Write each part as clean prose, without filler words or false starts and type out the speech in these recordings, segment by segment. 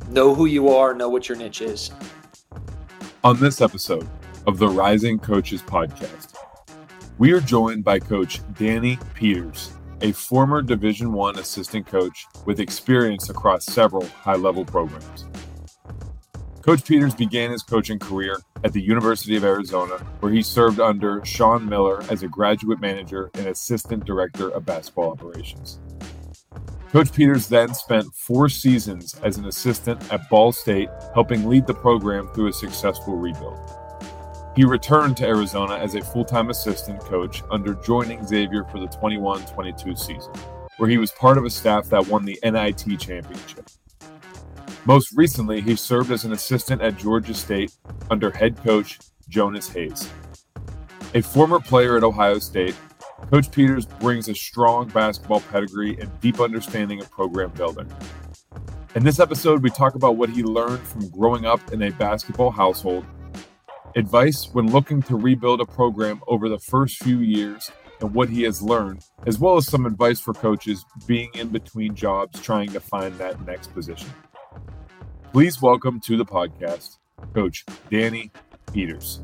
Know who you are, know what your niche is. On this episode of the Rising Coaches Podcast, we are joined by Coach Danny Peters, a former Division I assistant coach with experience across several high-level programs. Coach Peters began his coaching career at the University of Arizona, where he served under Sean Miller as a graduate manager and assistant director of basketball operations. Coach Peters then spent 4 seasons as an assistant at Ball State, helping lead the program through a successful rebuild. He returned to Arizona as a full-time assistant coach under joining Xavier for the 21-22 season, where he was part of a staff that won the NIT championship. Most recently, he served as an assistant at Georgia State under head coach Jonas Hayes. A former player at Ohio State, Coach Peters brings a strong basketball pedigree and deep understanding of program building. In this episode, we talk about what he learned from growing up in a basketball household, advice when looking to rebuild a program over the first few years, and what he has learned, as well as some advice for coaches being in between jobs trying to find that next position. Please welcome to the podcast, Coach Danny Peters.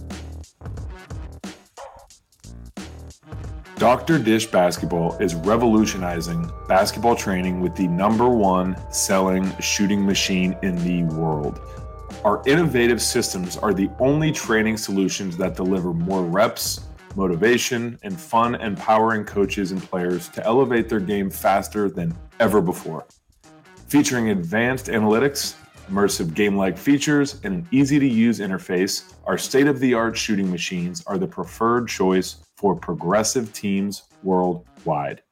Dr. Dish Basketball is revolutionizing basketball training with the #1 selling shooting machine in the world. Our innovative systems are the only training solutions that deliver more reps, motivation, and fun, empowering coaches and players to elevate their game faster than ever before. Featuring advanced analytics, immersive game-like features, and an easy-to-use interface, our state-of-the-art shooting machines are the preferred choice for progressive teams worldwide.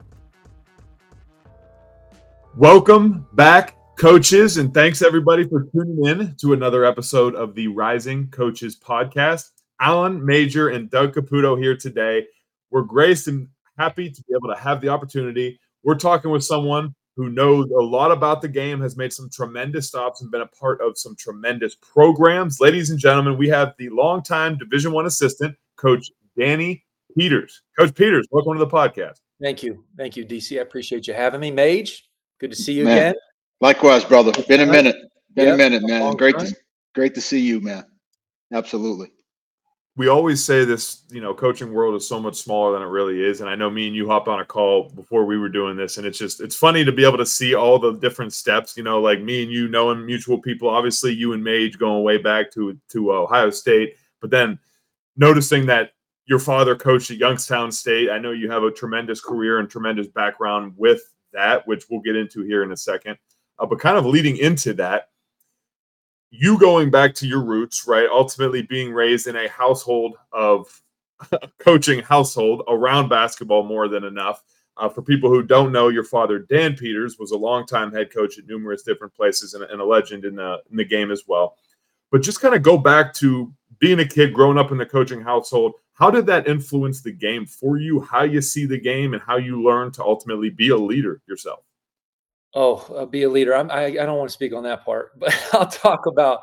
Welcome back, coaches, and thanks everybody for tuning in to another episode of the Rising Coaches Podcast. Alan Major and Doug Caputo here today. We're graced and happy to be able to have the opportunity. We're talking with someone who knows a lot about the game, has made some tremendous stops, and been a part of some tremendous programs. Ladies and gentlemen, we have the longtime Division I assistant, Coach Danny Peters. Coach Peters, welcome to the podcast. Thank you. Thank you, DC. I appreciate you having me. Mage, good to see you again. Likewise, brother. Been a minute. Yep. A minute, man. Long Great to see you, man. Absolutely. We always say this, coaching world is so much smaller than it really is. And I know me and you hopped on a call before we were doing this, and it's funny to be able to see all the different steps, like me and you knowing mutual people, obviously you and Mage going way back to Ohio State, but then noticing that your father coached at Youngstown State. I know you have a tremendous career and tremendous background with that, which we'll get into here in a second. But kind of leading into that, you going back to your roots, right? Ultimately being raised in a household of coaching household around basketball more than enough. For people who don't know, your father, Dan Peters, was a longtime head coach at numerous different places and a legend in the game as well. But just kind of go back to being a kid, growing up in the coaching household. How did that influence the game for you, how you see the game, and how you learn to ultimately be a leader yourself? Be a leader. I don't want to speak on that part, but I'll talk about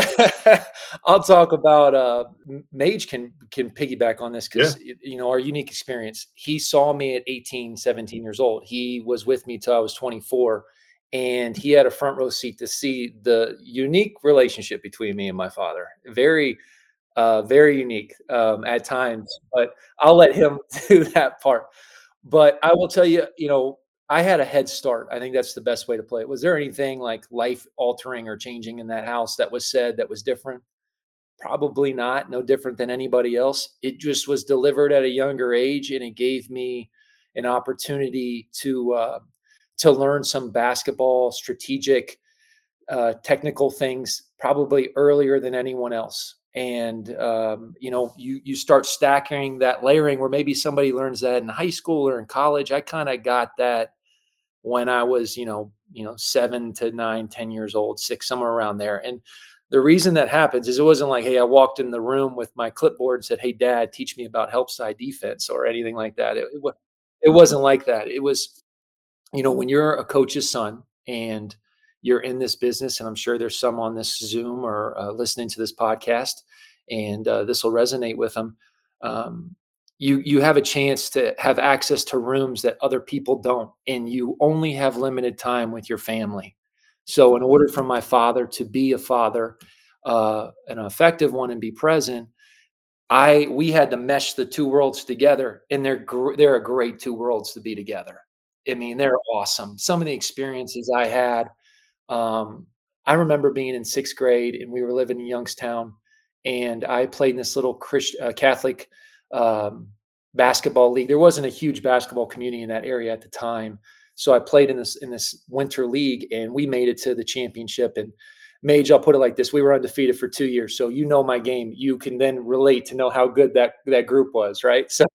Mage can piggyback on this because our unique experience. He saw me at 18, 17 years old. He was with me till I was 24, and he had a front row seat to see the unique relationship between me and my father. Very unique at times, but I'll let him do that part. But I will tell you, I had a head start. I think that's the best way to play it. Was there anything like life altering or changing in that house that was said that was different? Probably not. No different than anybody else. It just was delivered at a younger age, and it gave me an opportunity to learn some basketball strategic, technical things probably earlier than anyone else. And, you start stacking that layering where maybe somebody learns that in high school or in college. I kind of got that when I was, 7 to 9, 10 years old, 6, somewhere around there. And the reason that happens is it wasn't like, hey, I walked in the room with my clipboard and said, hey, Dad, teach me about help side defense or anything like that. It wasn't like that. It was, when you're a coach's son and you're in this business, and I'm sure there's some on this Zoom or listening to this podcast, and this will resonate with them. You have a chance to have access to rooms that other people don't, and you only have limited time with your family. So in order for my father to be a father, an effective one, and be present, we had to mesh the two worlds together, and they're a great two worlds to be together. I mean, they're awesome. Some of the experiences I had, um, I remember being in 6th grade, and we were living in Youngstown, and I played in this little Catholic um, basketball league. There wasn't a huge basketball community in that area at the time, so I played in this winter league, and we made it to the championship. And Mage, I'll put it like this: we were undefeated for 2 years, so you know my game. You can then relate to know how good that group was, right? So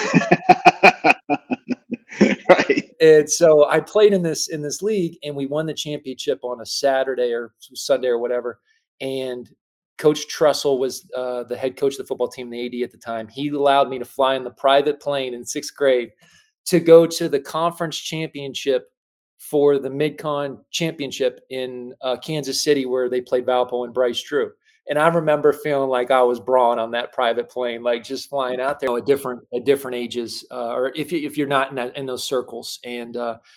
Right. and so I played in this league, and we won the championship on a Saturday or Sunday or whatever. And Coach Trussell was the head coach of the football team, the AD at the time. He allowed me to fly in the private plane in 6th grade to go to the conference championship for the Mid-Con championship in Kansas City, where they played Valpo and Bryce Drew. And I remember feeling like I was Braun on that private plane, like just flying out there at different ages, or if you're not in those circles. And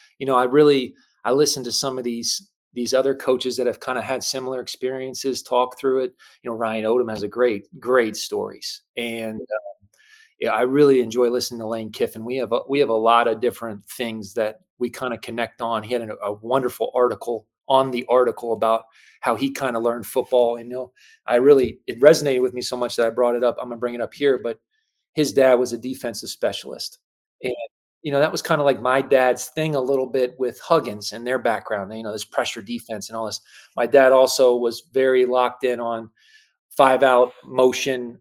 I listened to some of these other coaches that have kind of had similar experiences talk through it. Ryan Odom has a great stories, and yeah, I really enjoy listening to Lane Kiffin. We have a lot of different things that we kind of connect on. He had a wonderful article on the article about how he kind of learned football. And it resonated with me so much that I brought it up. I'm gonna bring it up here, but his dad was a defensive specialist, and that was kind of like my dad's thing a little bit with Huggins and their background. This pressure defense and all this. My dad also was very locked in on 5-out motion.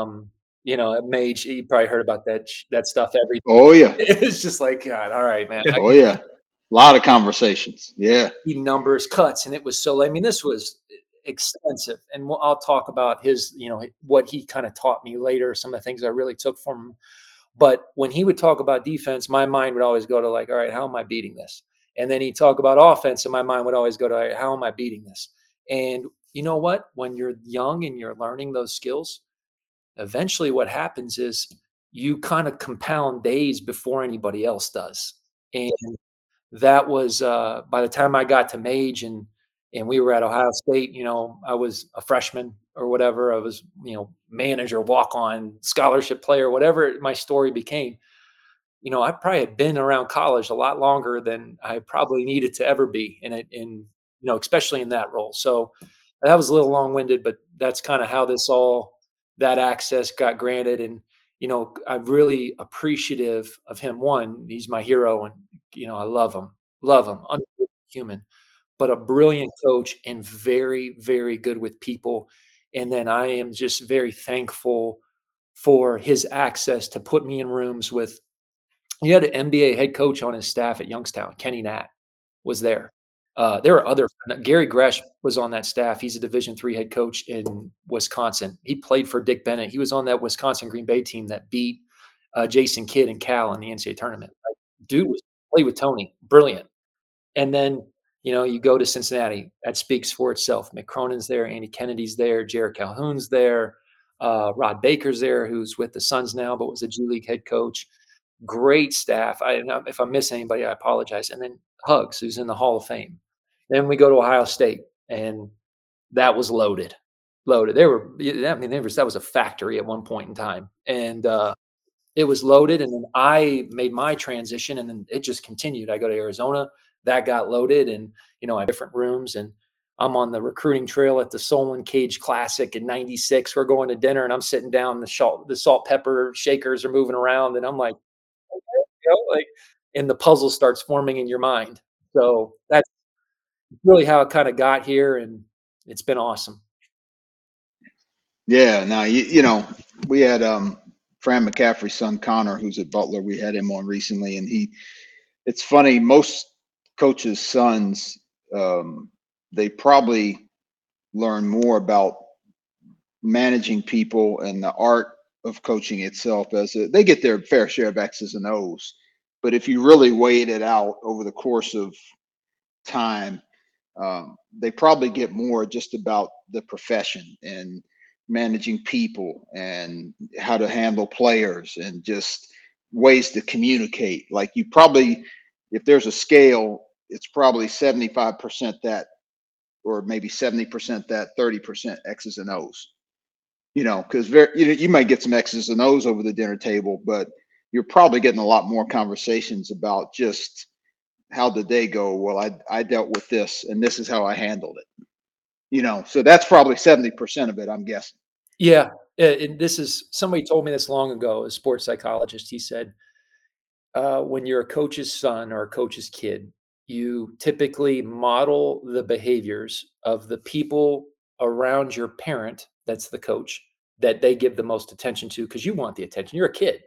Mage, you probably heard about that stuff every Oh yeah. It was just like, God, all right, man. Oh yeah. A lot of conversations. Yeah. Numbers, cuts, and it was so. I mean, this was extensive, and I'll talk about his, what he kind of taught me later. Some of the things I really took from him. But when he would talk about defense, my mind would always go to like, all right, how am I beating this? And then he'd talk about offense, and my mind would always go to, all right, how am I beating this? And you know what? When you're young and you're learning those skills, eventually what happens is you kind of compound days before anybody else does. And that was by the time I got to Mage and we were at Ohio State, I was a freshman or whatever. I was, manager, walk on, scholarship player, whatever my story became. I probably had been around college a lot longer than I probably needed to ever be especially in that role. So that was a little long-winded, but that's kind of how that access got granted. And, I'm really appreciative of him. One, he's my hero, and, I love him, human, but a brilliant coach and very, very good with people. And then I am just very thankful for his access to put me in rooms with. He had an NBA head coach on his staff at Youngstown. Kenny Natt was there. There were other. Gary Gresh was on that staff. He's a Division III head coach in Wisconsin. He played for Dick Bennett. He was on that Wisconsin Green Bay team that beat Jason Kidd and Cal in the NCAA tournament. Like, dude was played with Tony, brilliant. And then you go to Cincinnati. That speaks for itself. Mick Cronin's there. Andy Kennedy's there. Jared Calhoun's there. Rod Baker's there, who's with the Suns now, but was a G League head coach. Great staff. If I miss anybody, I apologize. And then Hugs, who's in the Hall of Fame. Then we go to Ohio State, and that was loaded. That was a factory at one point in time, and it was loaded. And then I made my transition, and then it just continued. I go to Arizona, that got loaded, and I have different rooms, and I'm on the recruiting trail at the Solon Cage Classic in '96. We're going to dinner, and I'm sitting down. The salt pepper shakers are moving around, and I'm like, okay, and the puzzle starts forming in your mind. So that's really how it kind of got here, and it's been awesome. Yeah. Now, we had Fran McCaffrey's son, Connor, who's at Butler. We had him on recently, and it's funny, most coaches' sons, they probably learn more about managing people and the art of coaching itself they get their fair share of X's and O's. But if you really weighed it out over the course of time, they probably get more just about the profession and managing people and how to handle players and just ways to communicate. Like, you probably, if there's a scale, it's probably 75% that or maybe 70% that, 30% X's and O's. Because you might get some X's and O's over the dinner table, but you're probably getting a lot more conversations about just how did they go? Well, I dealt with this, and this is how I handled it. So that's probably 70% of it, I'm guessing. Yeah. And this is, somebody told me this long ago, a sports psychologist. He said, when you're a coach's son or a coach's kid, you typically model the behaviors of the people around your parent, that's the coach, that they give the most attention to, because you want the attention. You're a kid,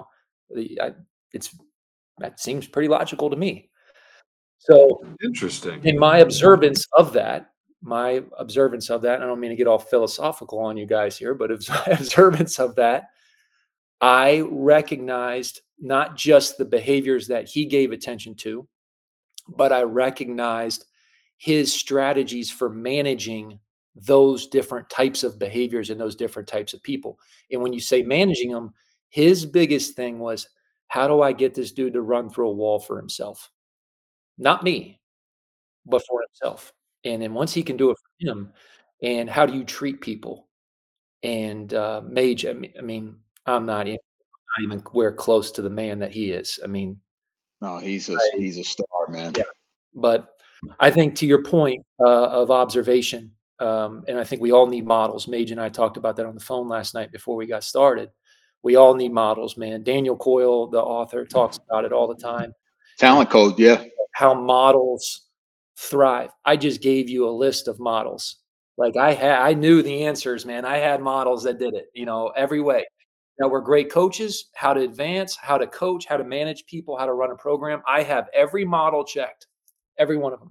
that seems pretty logical to me. So Interesting. in my observance of that, I don't mean to get all philosophical on you guys here, but observance of that, I recognized not just the behaviors that he gave attention to, but I recognized his strategies for managing those different types of behaviors and those different types of people. And when you say managing them, his biggest thing was, how do I get this dude to run through a wall for himself? Not me, but for himself. And then once he can do it for him, and how do you treat people? And Mage, I'm not even where close to the man that he is. No, he's a star, man. Yeah. But I think, to your point of observation, and I think we all need models. Mage and I talked about that on the phone last night before we got started. We all need models, man. Daniel Coyle, the author, talks about it all the time. Talent code, yeah. How models thrive. I just gave you a list of models. Like I knew the answers, man. I had models that did it, every way. That were great coaches, how to advance, how to coach, how to manage people, how to run a program. I have every model checked, every one of them.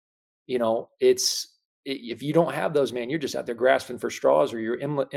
If you don't have those, man, you're just out there grasping for straws, or you're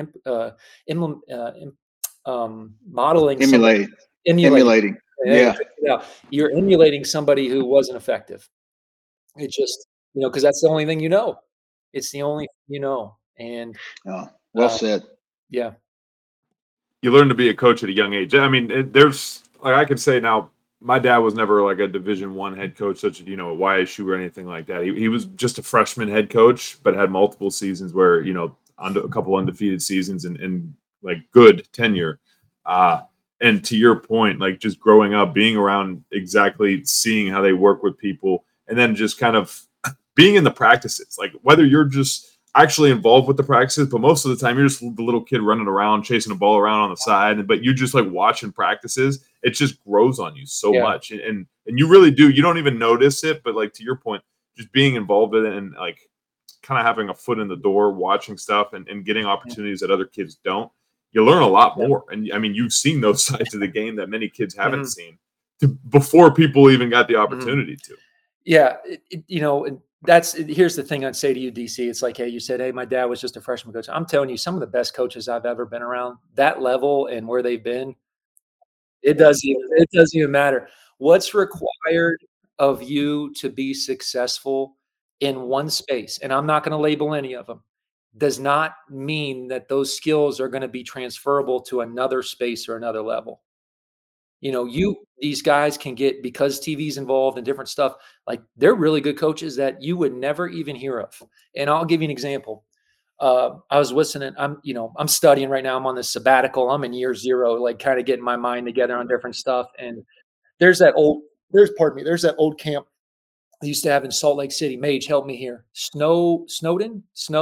modeling, emulating. Yeah. You're emulating somebody who wasn't effective. It's just, because that's the only thing it's the only thing and well said. Yeah. You learn to be a coach at a young age. There's, like, I can say now, my dad was never like a Division I head coach, such as, a YSU or anything like that. He was just a freshman head coach, but had multiple seasons where, a couple undefeated seasons and like good tenure. And to your point, like, just growing up, being around, exactly seeing how they work with people, and then just kind of being in the practices, like whether you're just actually involved with the practices, but most of the time you're just the little kid running around, chasing a ball around on the side, but you just like watching practices. It just grows on you so much. And you really do. You don't even notice it, but like, to your point, just being involved in it and like kind of having a foot in the door, watching stuff and getting opportunities that other kids don't, you learn a lot more. And you've seen those sides of the game that many kids haven't seen before people even got the opportunity to. Yeah. Here's the thing I'd say to you, DC. It's like, hey, you said, hey, my dad was just a freshman coach. I'm telling you, some of the best coaches I've ever been around, that level and where they've been, it doesn't even matter. What's required of you to be successful in one space, and I'm not going to label any of them, does not mean that those skills are going to be transferable to another space or another level. These guys can get, because TV's involved and different stuff, like, they're really good coaches that you would never even hear of. And I'll give you an example. I was listening. I'm studying right now. I'm on this sabbatical. I'm in year 0, like kind of getting my mind together on different stuff. And there's that old camp I used to have in Salt Lake City. Mage, help me here. Snow Valley.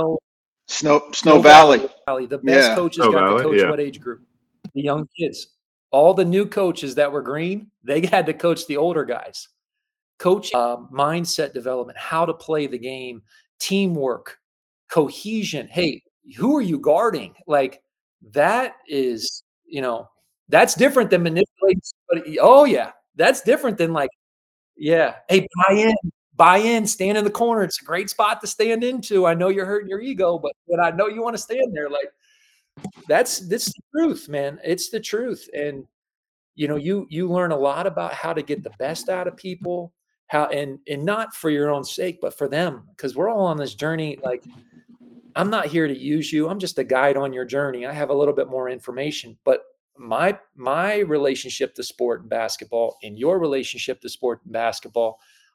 The best coaches got to coach what age group? The young kids. All the new coaches that were green, they had to coach the older guys. Coach mindset development, how to play the game, teamwork, cohesion. Hey, who are you guarding? Like, that is, that's different than manipulating somebody. Oh yeah, that's different than like, yeah. Hey, buy in, stand in the corner. It's a great spot to stand into. I know you're hurting your ego, but I know you want to stand there. Like, this the truth, man. It's the truth. And you learn a lot about how to get the best out of people, how and not for your own sake, but for them, because we're all on this journey. Like, I'm not here to use you. I'm just a guide on your journey. I have a little bit more information, but my relationship to sport and basketball and your relationship to sport and basketball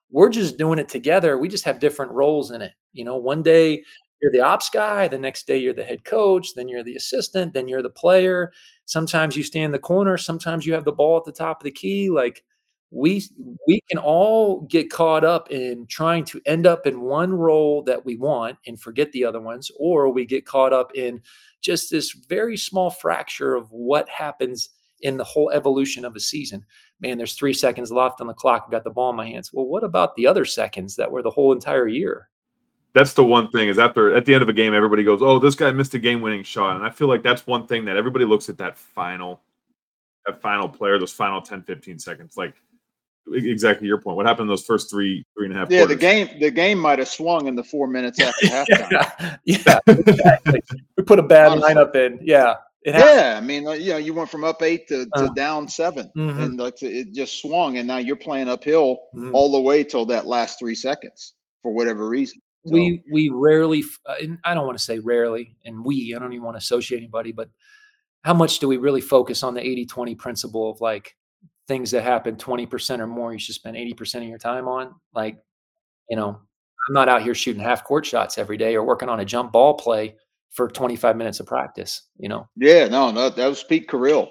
we're just doing it together. We just have different roles in it. One day you're the ops guy, the next day you're the head coach, then you're the assistant, then you're the player. Sometimes you stay in the corner, sometimes you have the ball at the top of the key. Like we we can all get caught up in trying to end up in one role that we want and forget the other ones, or we get caught up in just this very small fracture of what happens in the whole evolution of a season. Man, there's 3 seconds left on the clock. I've got the ball in my hands. Well, what about the other seconds that were the whole entire year? That's the one thing is at the end of a game, everybody goes, "Oh, this guy missed a game-winning shot." And I feel like that's one thing that everybody looks at that final player, those final 10, 15 seconds. Like exactly your point. What happened in those first three and a half Yeah, quarters? the game might have swung in the 4 minutes after halftime. Yeah, exactly. We put a bad Honestly. lineup in. Yeah. Yeah, I mean, you went from up 8 to down 7, Mhm. and like it just swung, and now you're playing uphill Mhm. all the way till that last 3 seconds for whatever reason. So, We rarely, and I don't want to say rarely, and I don't even want to associate anybody, but how much do we really focus on the 80-20 principle of like things that happen 20% or more, you should spend 80% of your time on? Like, I'm not out here shooting half court shots every day or working on a jump ball play for 25 minutes of practice. yeah, no, that was Pete Carril.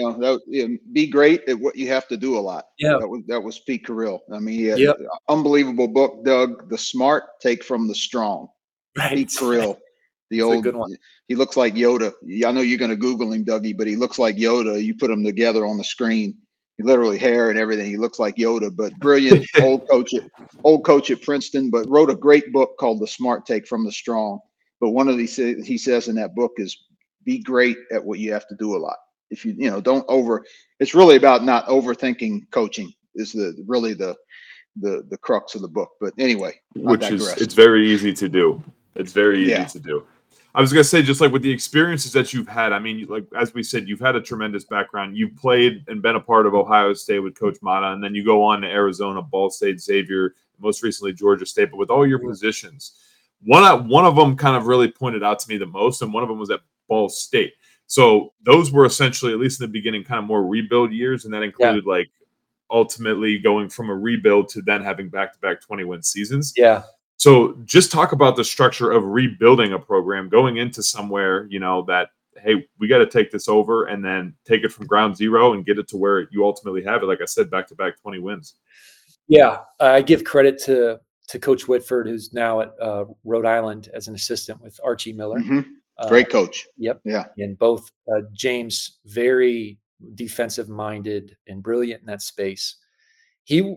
Be great at what you have to do a lot. Yeah. That was Pete Carril. I mean, he had Yep. an unbelievable book, Doug, The Smart Take from the Strong. Right. Pete Carril, the It's a old, good one. he looks like Yoda. I know you're going to Google him, Dougie, but he looks like Yoda. You put him together on the screen, literally hair and everything. He looks like Yoda, but brilliant old coach at Princeton, but wrote a great book called The Smart Take from the Strong. But one of these he says in that book is be great at what you have to do a lot. If don't it's really about not overthinking coaching is really the crux of the book. But anyway, Which it's very easy to do. It's very easy to do. I was gonna say, just like with the experiences that you've had, I mean, like as we said, you've had a tremendous background. You've played and been a part of Ohio State with Coach Mata, and then you go on to Arizona, Ball State, Xavier, most recently Georgia State. But with all your positions, one of them kind of really pointed out to me the most, and one of them was at Ball State. So those were essentially, at least in the beginning, kind of more rebuild years, and that included like ultimately going from a rebuild to then having back-to-back 20-win seasons. Yeah. So just talk about the structure of rebuilding a program, going into somewhere, that, hey, we got to take this over and then take it from ground zero and get it to where you ultimately have it. Like I said, back-to-back 20 wins. Yeah. I give credit to Coach Whitford, who's now at Rhode Island as an assistant with Archie Miller. Mm-hmm. Great coach. Yep. Yeah. And both James, very defensive minded and brilliant in that space. He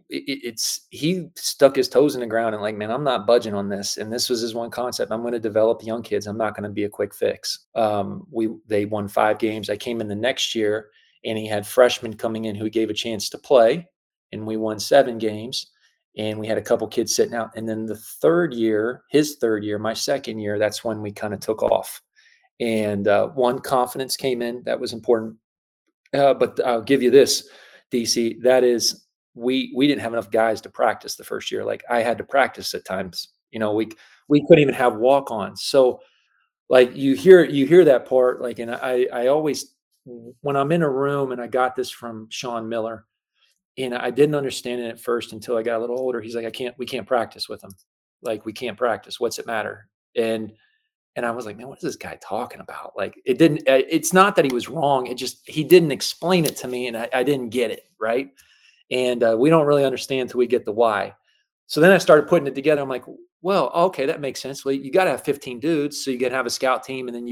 stuck his toes in the ground and like, man, I'm not budging on this. And this was his one concept. I'm going to develop young kids. I'm not going to be a quick fix. They won 5 games. I came in the next year and he had freshmen coming in who he gave a chance to play, and we won 7 games. And we had a couple kids sitting out. And then his third year, my second year, that's when we kind of took off. And one, confidence came in. That was important. But I'll give you this, DC, that is, we didn't have enough guys to practice the first year. Like I had to practice at times, we couldn't even have walk-ons. So like you hear that part, like, and I always, when I'm in a room, and I got this from Sean Miller, and I didn't understand it at first until I got a little older. He's like, we can't practice with him. Like, we can't practice. What's it matter? And I was like, man, what is this guy talking about? Like, it's not that he was wrong. He didn't explain it to me, and I didn't get it. Right. And we don't really understand till we get the why. So then I started putting it together. I'm like, well, okay, that makes sense. Well, you got to have 15 dudes. So you can have a scout team, and then you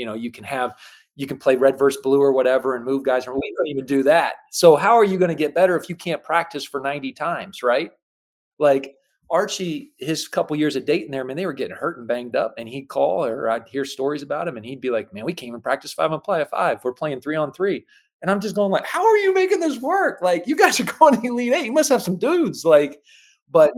can play red versus blue or whatever and move guys. We couldn't even do that. So how are you going to get better if you can't practice for 90 times? Right. Like, Archie, his couple years of dating there, man, they were getting hurt and banged up, and he'd call, or I'd hear stories about him, and he'd be like, man, we can't even practice 5-on-5. We're playing 3-on-3. And I'm just going like, how are you making this work? Like, you guys are going to Elite 8. You must have some dudes. Like, but,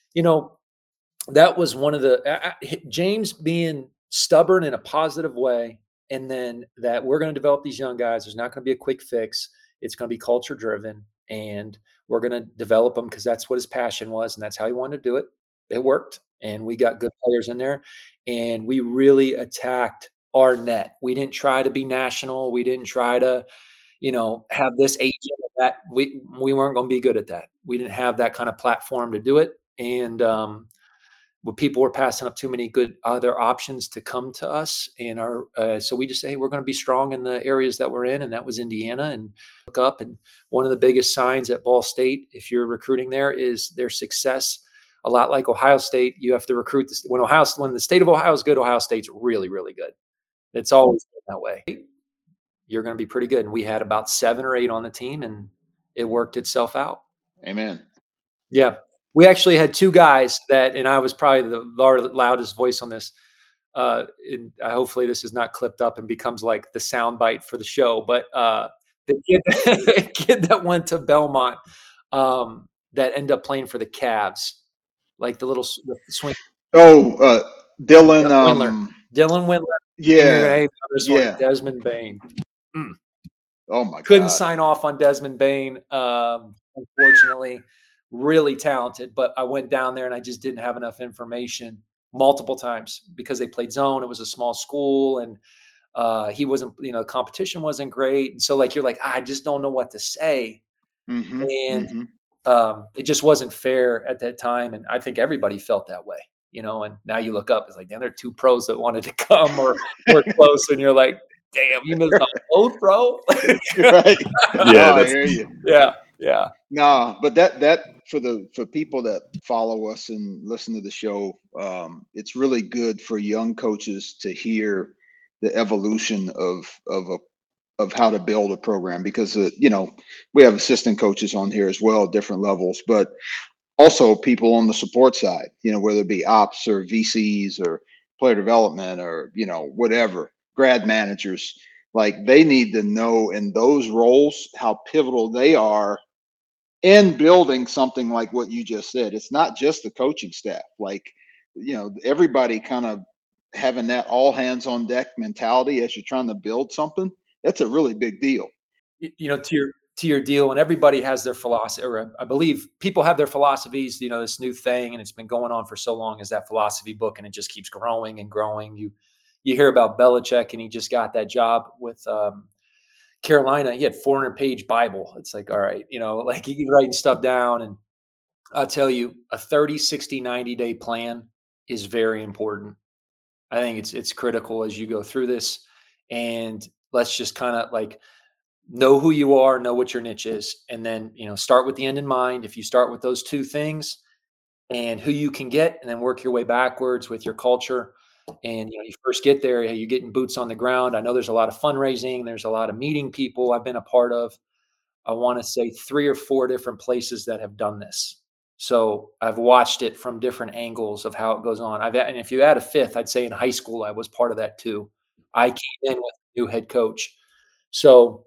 that was one of the James being stubborn in a positive way, and then that we're going to develop these young guys. There's not going to be a quick fix. It's going to be culture driven, and we're going to develop them because that's what his passion was, and that's how he wanted to do it. It worked, and we got good players in there, and we really attacked our net. We didn't try to be national. We didn't try to, have this agent that we weren't going to be good at that. We didn't have that kind of platform to do it. And, people were passing up too many good other options to come to us. And so we just say, hey, we're going to be strong in the areas that we're in. And that was Indiana, and look up. And one of the biggest signs at Ball State, if you're recruiting there, is their success. A lot like Ohio State, you have to recruit this. When the state of Ohio is good, Ohio State's really, really good. It's always been that way. You're going to be pretty good. And we had about 7 or 8 on the team, and it worked itself out. Amen. Yeah. We actually had 2 guys and I was probably the loudest voice on this. And hopefully this is not clipped up and becomes like the soundbite for the show. But the kid that went to Belmont, that ended up playing for the Cavs, like the swing. Oh, Dylan. Dylan Windler. Yeah. Yeah. Desmond Bain. Oh my God. Couldn't sign off on Desmond Bain, unfortunately. Really talented, but I went down there and I just didn't have enough information multiple times because they played zone. It was a small school, and he wasn't, competition wasn't great. And so you're like, I just don't know what to say. Mm-hmm. And it just wasn't fair at that time. And I think everybody felt that way, and now you look up, it's like, damn, there are 2 pros that wanted to come or were close. And you're like, damn, you missed out both, bro. Right. Yeah. I hear you. Yeah. Yeah. No, but that for people that follow us and listen to the show, it's really good for young coaches to hear the evolution of how to build a program, because we have assistant coaches on here as well at different levels, but also people on the support side, whether it be ops or VCs or player development or whatever, grad managers, they need to know in those roles how pivotal they are in building something like what you just said. It's not just the coaching staff, everybody kind of having that all hands on deck mentality as you're trying to build something. That's a really big deal. To your deal, and everybody has their philosophy, or I believe people have their philosophies, this new thing, and it's been going on for so long, is that philosophy book, and it just keeps growing and growing. You hear about Belichick, and he just got that job with Carolina. He had 400-page Bible. It's like, all right, he's writing stuff down. And I'll tell you, a 30, 60, 90-day plan is very important. I think it's critical as you go through this. And let's just kind of know who you are, know what your niche is. And then, start with the end in mind. If you start with those 2 things and who you can get, and then work your way backwards with your culture. And, you first get there, you're getting boots on the ground. I know there's a lot of fundraising. There's a lot of meeting people. I've been a part of, I want to say 3 or 4 different places that have done this. So I've watched it from different angles of how it goes on. And if you add a 5th, I'd say in high school, I was part of that too. I came in with a new head coach. So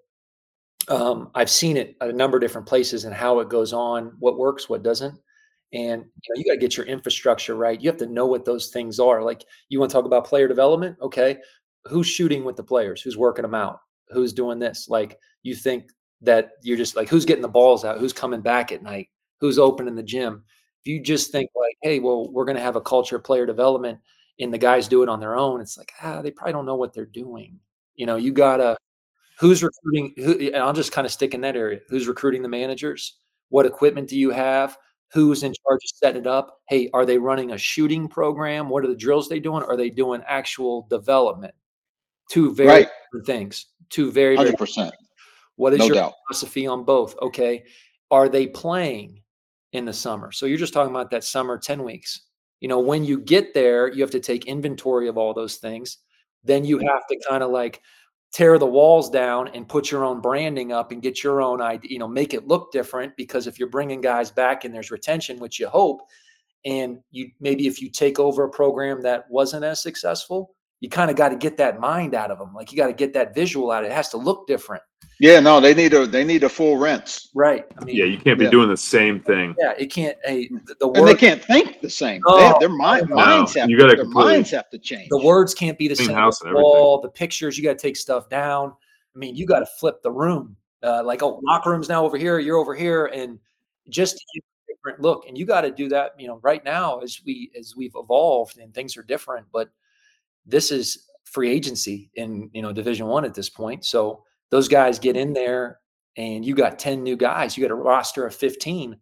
I've seen it at a number of different places and how it goes on, what works, what doesn't. And you got to get your infrastructure right. You have to know what those things are. You want to talk about player development? Okay. Who's shooting with the players? Who's working them out? Who's doing this? You think that you're just who's getting the balls out? Who's coming back at night? Who's opening the gym? If you just think hey, well, we're going to have a culture of player development and the guys do it on their own, it's they probably don't know what they're doing. You gotta, who's recruiting, and I'll just kind of stick in that area. Who's recruiting the managers? What equipment do you have? Who's in charge of setting it up? Hey, are they running a shooting program? What are the drills they doing? Are they doing actual development? 2 very different things. 2 very 100%. What is your philosophy on both? Okay. Are they playing in the summer? So you're just talking about that summer 10 weeks. When you get there, you have to take inventory of all those things. Then you have to kind of tear the walls down and put your own branding up and get your own idea, make it look different, because if you're bringing guys back and there's retention, which you hope, and maybe if you take over a program that wasn't as successful, you kind of got to get that mind out of them. You got to get that visual out of it. It has to look different. Yeah, no, they need a full rinse. Right. You can't be doing the same thing. Yeah, it can't. And they can't think the same. Their minds have to change. The words can't be the same. Wall, the pictures, you got to take stuff down. You got to flip the room. Locker room's now over here, you're over here, and just to get a different look. And you got to do that. Right now as we've evolved and things are different, but this is free agency in Division I at this point. So Those guys get in there and you got 10 new guys. You got a roster of 15.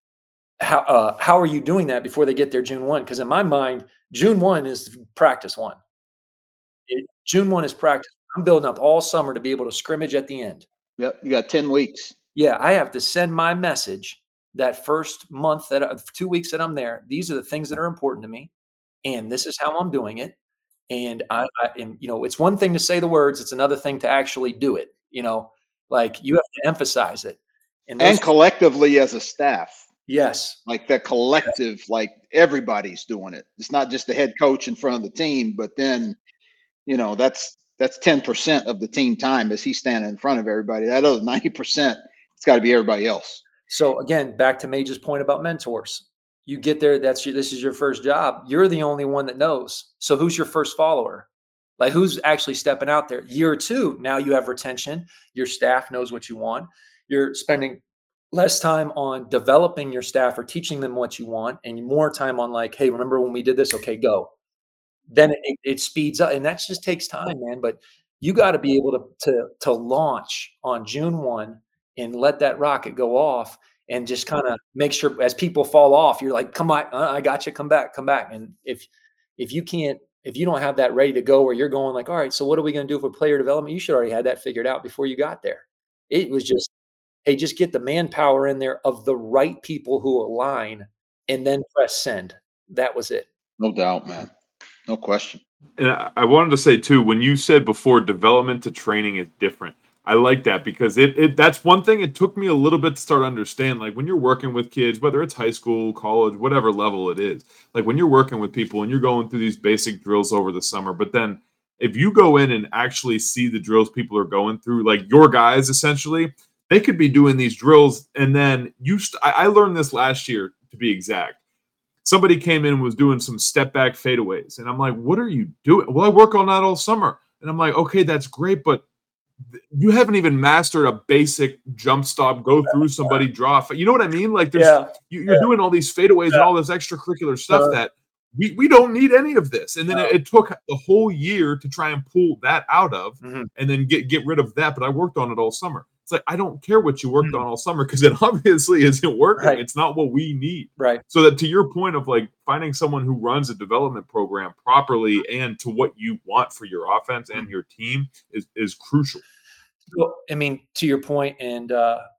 How are you doing that before they get there June 1? Because in my mind, June 1 is practice 1. June 1 is practice. I'm building up all summer to be able to scrimmage at the end. Yep. You got 10 weeks. Yeah, I have to send my message that first month, 2 weeks that I'm there. These are the things that are important to me, and this is how I'm doing it. And and it's one thing to say the words; it's another thing to actually do it. Like you have to emphasize it. And collectively as a staff. Yes. Like the collective, like everybody's doing it. It's not just the head coach in front of the team, but then, that's 10% of the team time as he's standing in front of everybody. That other 90%, it's got to be everybody else. So again, back to Mage's point about mentors. You get there, this is your first job. You're the only one that knows. So who's your first follower? Like who's actually stepping out there? Year 2, now you have retention. Your staff knows what you want. You're spending less time on developing your staff or teaching them what you want and more time on like, hey, remember when we did this? Okay, go. Then it speeds up, and that just takes time, man. But you got to be able to launch on June 1 and let that rocket go off and just kind of make sure as people fall off, you're like, come on, I got you, come back. And if you don't have that ready to go where you're going like, all right, so what are we going to do for player development? You should already had that figured out before you got there. It was just, hey, just get the manpower in there of the right people who align and then press send. That was it. No doubt, man. No question. And I wanted to say too, when you said before development to training is different, I like that because that's one thing it took me a little bit to start to understand. Like when you're working with kids, whether it's high school, college, whatever level it is, like when you're working with people and you're going through these basic drills over the summer, but then if you go in and actually see the drills people are going through, like your guys essentially, they could be doing these drills. And then I learned this last year to be exact. Somebody came in and was doing some step back fadeaways. And I'm like, what are you doing? Well, I work on that all summer. And I'm like, okay, that's great. But you haven't even mastered a basic jump stop, go through somebody, draw. You know what I mean? Like you're doing all these fadeaways and all this extracurricular stuff that we don't need any of this. And then it took the whole year to try and pull that out of and then get rid of that. But I worked on it all summer. It's like, I don't care what you worked on all summer because it obviously isn't working. Right. It's not what we need. Right. So that to your point of like finding someone who runs a development program properly and to what you want for your offense and your team is crucial. Well, I mean, to your point, and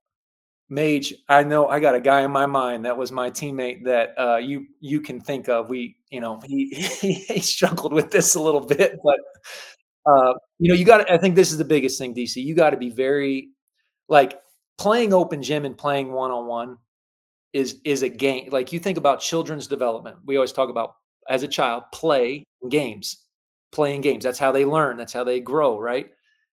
Mage, I know I got a guy in my mind that was my teammate that you can think of. He struggled with this a little bit, but you got to, I think this is the biggest thing, DC. You got to be very like playing open gym and playing one-on-one is a game. Like you think about children's development. We always talk about as a child, playing games. That's how they learn. That's how they grow. Right.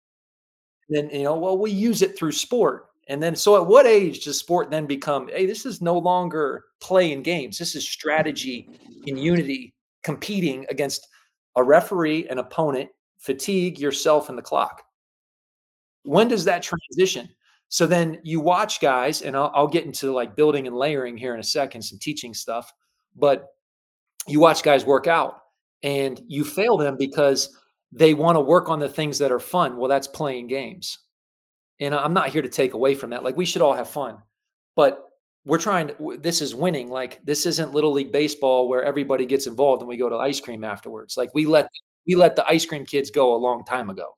And then, we use it through sport. And then, so at what age does sport then become, hey, this is no longer playing games. This is strategy and unity, competing against a referee, an opponent, fatigue, yourself, and the clock. When does that transition? So then you watch guys, and I'll get into like building and layering here in a second, some teaching stuff, but you watch guys work out and you fail them because they want to work on the things that are fun. Well, that's playing games. And I'm not here to take away from that. Like we should all have fun, but this is winning. Like this isn't Little League baseball where everybody gets involved and we go to ice cream afterwards. Like we let the ice cream kids go a long time ago.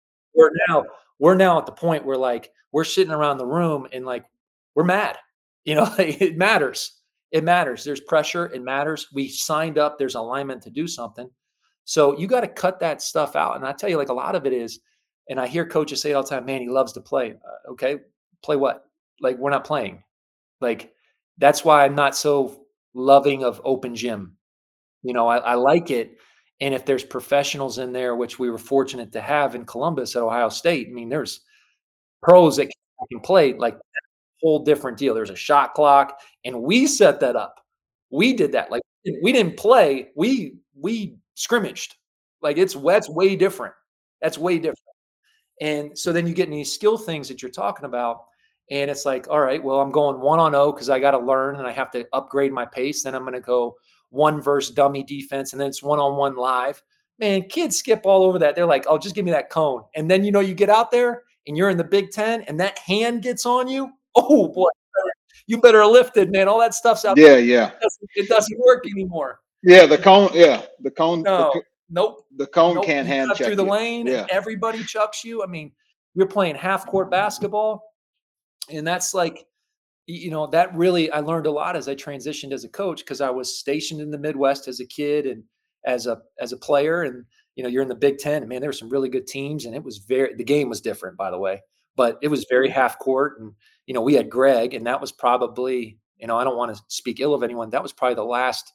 We're now at the point where like we're sitting around the room and like we're mad. It matters. It matters. There's pressure. It matters. We signed up. There's alignment to do something. So you got to cut that stuff out. And I tell you, like a lot of it is, and I hear coaches say it all the time, man, he loves to play. Okay, play what? Like we're not playing. Like that's why I'm not so loving of open gym. I like it. And if there's professionals in there, which we were fortunate to have in Columbus at Ohio State, I mean, there's pros that can play like a whole different deal. There's a shot clock, and we set that up. We did that. Like we didn't play. We scrimmaged. Like that's way different. That's way different. And so then you get in these skill things that you're talking about, and it's like, all right, well, I'm going 1-on-0 because I got to learn and I have to upgrade my pace. Then I'm going to go 1 versus dummy defense, and then it's 1-on-1 live. Man, kids skip all over that. They're like, oh, just give me that cone. And then, you get out there and you're in the Big Ten and that hand gets on you, oh boy, you better lift it, man. All that stuff's out Yeah, there. yeah. It doesn't work anymore. Yeah, the cone. Yeah, the cone. No, nope. The cone Nope. can't You hand cut check through the you. lane Yeah. and everybody chucks you. I mean, you're playing half court basketball, and that's like, that really, I learned a lot as I transitioned as a coach, because I was stationed in the Midwest as a kid and as a player, and you're in the Big Ten. Man, there were some really good teams, and the game was different, by the way, but it was very half court, and we had Greg, and that was probably, I don't want to speak ill of anyone, that was probably the last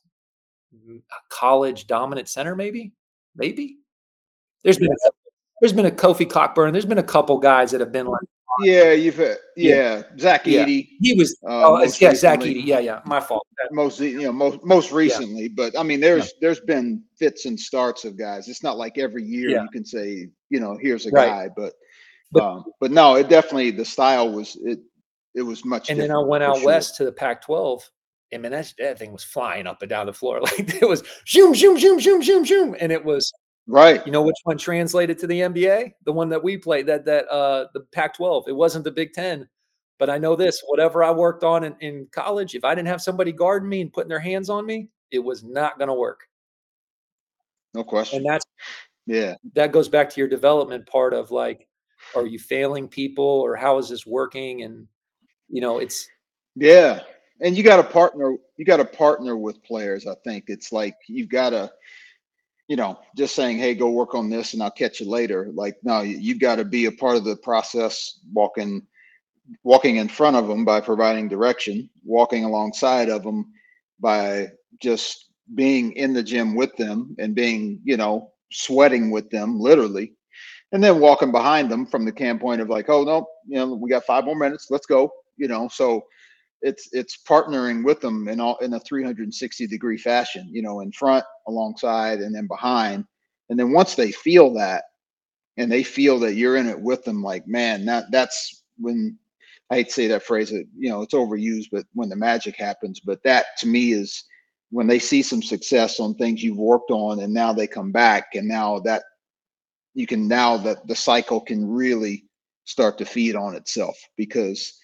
college dominant center, maybe. There's been a Kofi Cockburn. There's been a couple guys that have been like, Yeah, you've had, Zach yeah. Edey. He was, most Zach recently. Edey. Yeah, my fault. Most recently, but I mean, there's been fits and starts of guys. It's not like every year you can say, here's a guy, but no, it definitely, the style was it was much. And then I went out west to the Pac-12. I mean, that thing was flying up and down the floor. Like it was zoom, zoom, zoom, zoom, zoom, zoom. And it was right. You know which one translated to the NBA? The one that we played, the Pac-12. It wasn't the Big Ten. But I know this, whatever I worked on in college, if I didn't have somebody guarding me and putting their hands on me, it was not going to work. No question. And that goes back to your development part of like, are you failing people or how is this working? And, it's. Yeah. And you got to partner with players. I think it's like, you've got to, just saying, hey, go work on this and I'll catch you later. Like, no, you've got to be a part of the process, walking in front of them by providing direction, walking alongside of them by just being in the gym with them and being, sweating with them literally, and then walking behind them from the standpoint of like, oh no, we got 5 more minutes, let's go, so it's partnering with them in a 360-degree fashion, in front, alongside, and then behind. And then once they feel that and they feel that you're in it with them, like, man, that's when, I hate to say that phrase, it's overused, but when the magic happens. But that to me is when they see some success on things you've worked on, and now they come back, and now that the cycle can really start to feed on itself, because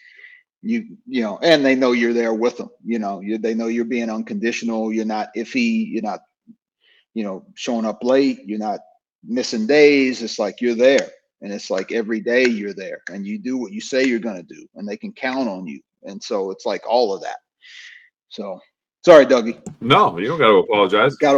and they know you're there with them. They know you're being unconditional. You're not iffy. You're not, showing up late. You're not missing days. It's like you're there. And it's like every day you're there and you do what you say you're going to do, and they can count on you. And so it's like all of that. So sorry, Dougie. No, you don't got to apologize. Got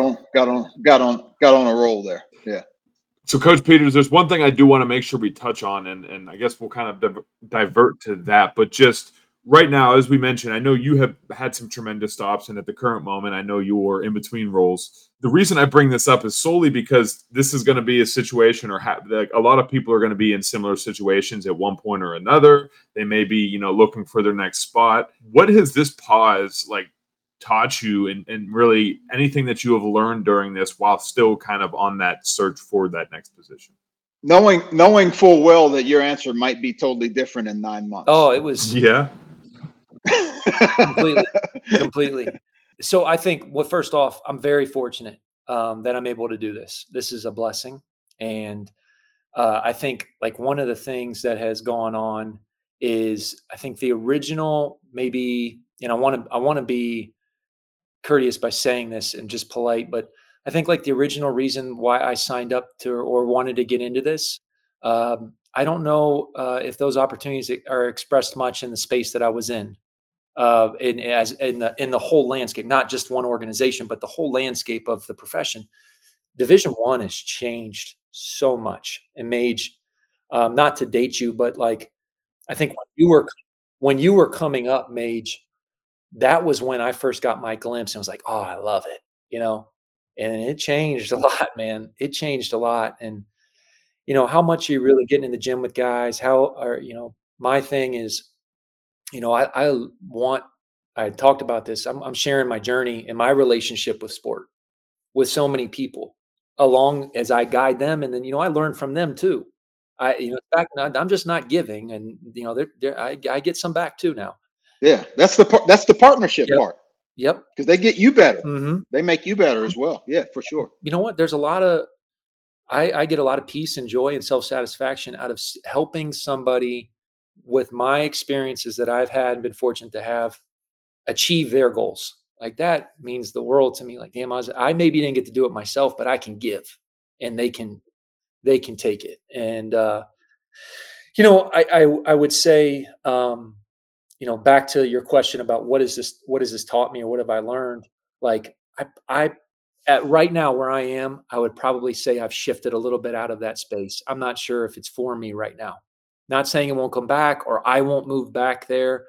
on a roll there. Yeah. So Coach Peters, there's one thing I do want to make sure we touch on, and I guess we'll kind of divert to that, but just right now, as we mentioned, I know you have had some tremendous stops, and at the current moment, I know you're in between roles. The reason I bring this up is solely because this is going to be a situation, or a lot of people are going to be in similar situations at one point or another. They may be, looking for their next spot. What has this pause taught you, and really anything that you have learned during this while still kind of on that search for that next position? Knowing full well that your answer might be totally different in 9 months. Oh, it was. Yeah. Completely. So I think, well, first off, I'm very fortunate that I'm able to do this. This is a blessing. And I think like one of the things that has gone on is, I think the original, maybe, and I want to be courteous by saying this and just polite, but I think like the original reason why I signed up to or wanted to get into this, I don't know if those opportunities are expressed much in the space that I was in the whole landscape, not just one organization, but the whole landscape of the profession. Division I has changed so much. And Mage, not to date you, but like, I think when you were coming up, Mage, that was when I first got my glimpse and was like, oh, I love it, and it changed a lot, man. It changed a lot. And, how much are you really getting in the gym with guys? My thing is, I talked about this. I'm sharing my journey and my relationship with sport with so many people along as I guide them. And then, I learn from them too. I'm just not giving, and, I get some back too now. Yeah. That's the partnership part. Yep. Because they get you better. Mm-hmm. They make you better as well. Yeah, for sure. You know what? I get a lot of peace and joy and self-satisfaction out of helping somebody with my experiences that I've had and been fortunate to have achieve their goals. Like that means the world to me. Like, damn, I maybe didn't get to do it myself, but I can give, and they can take it. And I would say, back to your question about what has this taught me, or what have I learned? Like I at right now where I am, I would probably say I've shifted a little bit out of that space. I'm not sure if it's for me right now. Not saying it won't come back or I won't move back there.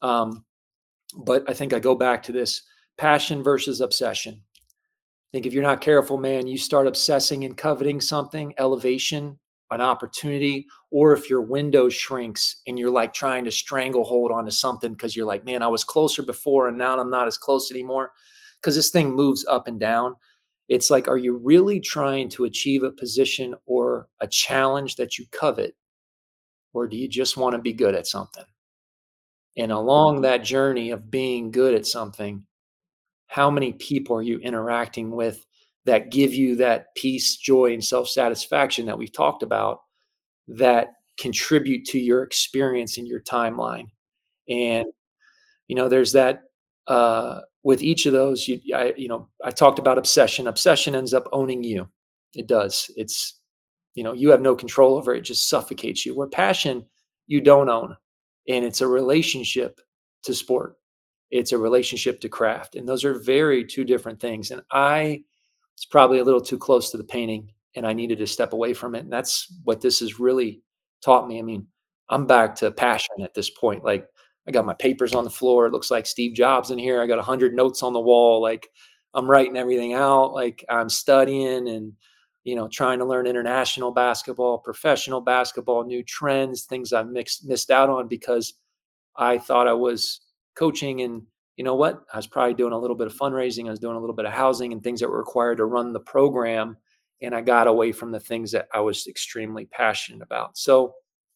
But I think I go back to this passion versus obsession. I think if you're not careful, man, you start obsessing and coveting something, elevation, an opportunity, or if your window shrinks and you're like trying to stranglehold onto something because you're like, man, I was closer before and now I'm not as close anymore. Because this thing moves up and down. It's like, are you really trying to achieve a position or a challenge that you covet? Or do you just want to be good at something? And along that journey of being good at something, how many people are you interacting with that give you that peace, joy, and self-satisfaction that we've talked about, that contribute to your experience in your timeline? And there's that with each of those. I talked about obsession. Obsession ends up owning you. It does. You have no control over it. It just suffocates you. Where passion, you don't own, and it's a relationship to sport. It's a relationship to craft, and those are very two different things. And it's probably a little too close to the painting, and I needed to step away from it. And that's what this has really taught me. I mean, I'm back to passion at this point. Like, I got my papers on the floor. It looks like Steve Jobs in here. I got 100 notes on the wall. Like, I'm writing everything out. Like, I'm studying and, trying to learn international basketball, professional basketball, new trends, things I've missed out on because I thought I was coaching. And you know what? I was probably doing a little bit of fundraising. I was doing a little bit of housing and things that were required to run the program. And I got away from the things that I was extremely passionate about. So,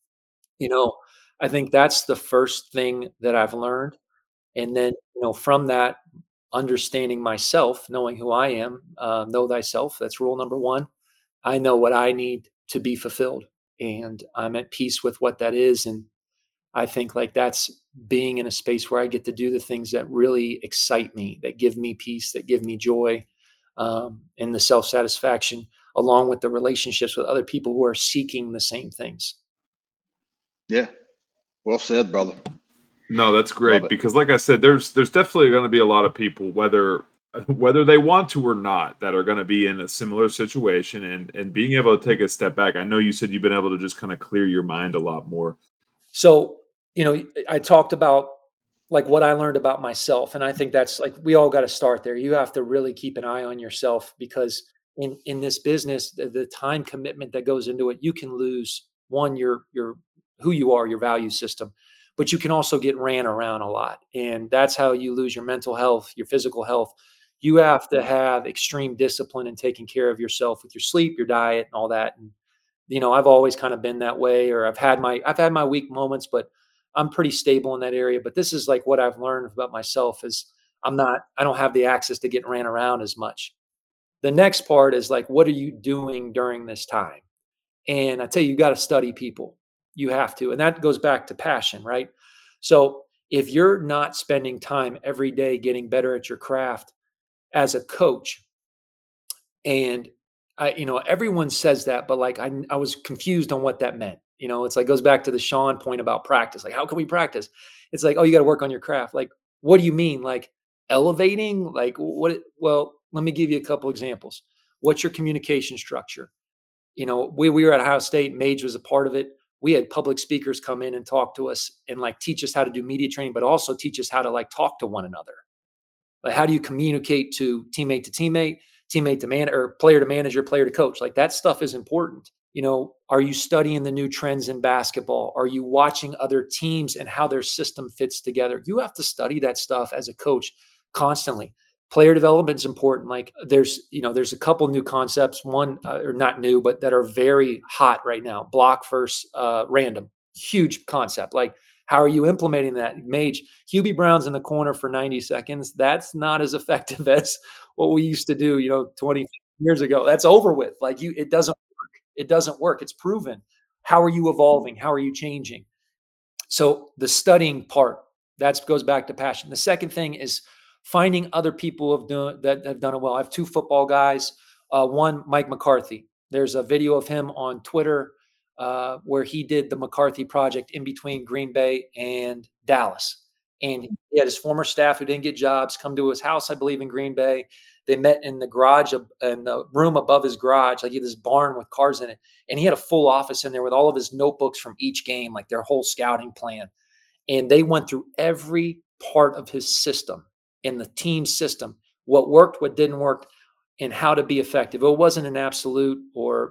I think that's the first thing that I've learned. And then, from that, understanding myself, knowing who I am, know thyself. That's rule number one. I know what I need to be fulfilled, and I'm at peace with what that is. And I think like that's being in a space where I get to do the things that really excite me, that give me peace, that give me joy, and the self-satisfaction, along with the relationships with other people who are seeking the same things. Yeah. Well said, brother. No, that's great, because like I said, there's definitely going to be a lot of people, whether they want to or not, that are going to be in a similar situation, and being able to take a step back. I know you said you've been able to just kind of clear your mind a lot more. So, I talked about like what I learned about myself. And I think that's like, we all got to start there. You have to really keep an eye on yourself, because in this business, the time commitment that goes into it, you can lose your who you are, your value system, but you can also get ran around a lot. And that's how you lose your mental health, your physical health. You have to have extreme discipline in taking care of yourself with your sleep, your diet, and all that. And I've always kind of been that way, or I've had my weak moments, but I'm pretty stable in that area. But this is like what I've learned about myself is I don't have the access to get ran around as much. The next part is like, what are you doing during this time? And I tell you, you got to study people. You have to. And that goes back to passion, right? So if you're not spending time every day getting better at your craft as a coach, and everyone says that, but like I was confused on what that meant. It's like goes back to the Sean point about practice. Like, how can we practice? It's like, oh, you got to work on your craft. Like, what do you mean? Like elevating? Like what? Well, let me give you a couple examples. What's your communication structure? We were at Ohio State. Mage was a part of it. We had public speakers come in and talk to us and like teach us how to do media training, but also teach us how to like talk to one another. Like, how do you communicate to teammate, teammate to man, or player to manager, player to coach? Like that stuff is important. Are you studying the new trends in basketball? Are you watching other teams and how their system fits together? You have to study that stuff as a coach constantly. Player development is important. Like there's a couple new concepts, one or not new, but that are very hot right now. Block versus random, huge concept. Like, how are you implementing that? Mage, Hubie Brown's in the corner for 90 seconds. That's not as effective as what we used to do, 20 years ago. That's over with. Like it doesn't work. It doesn't work. It's proven. How are you evolving? How are you changing? So the studying part, that goes back to passion. The second thing is finding other people that have done it well. I have 2 football guys. One, Mike McCarthy. There's a video of him on Twitter where he did the McCarthy project in between Green Bay and Dallas. And he had his former staff who didn't get jobs come to his house, I believe, in Green Bay. They met in the garage, in the room above his garage, like he had this barn with cars in it. And he had a full office in there with all of his notebooks from each game, like their whole scouting plan. And they went through every part of his system and the team system, what worked, what didn't work, and how to be effective. It wasn't an absolute or,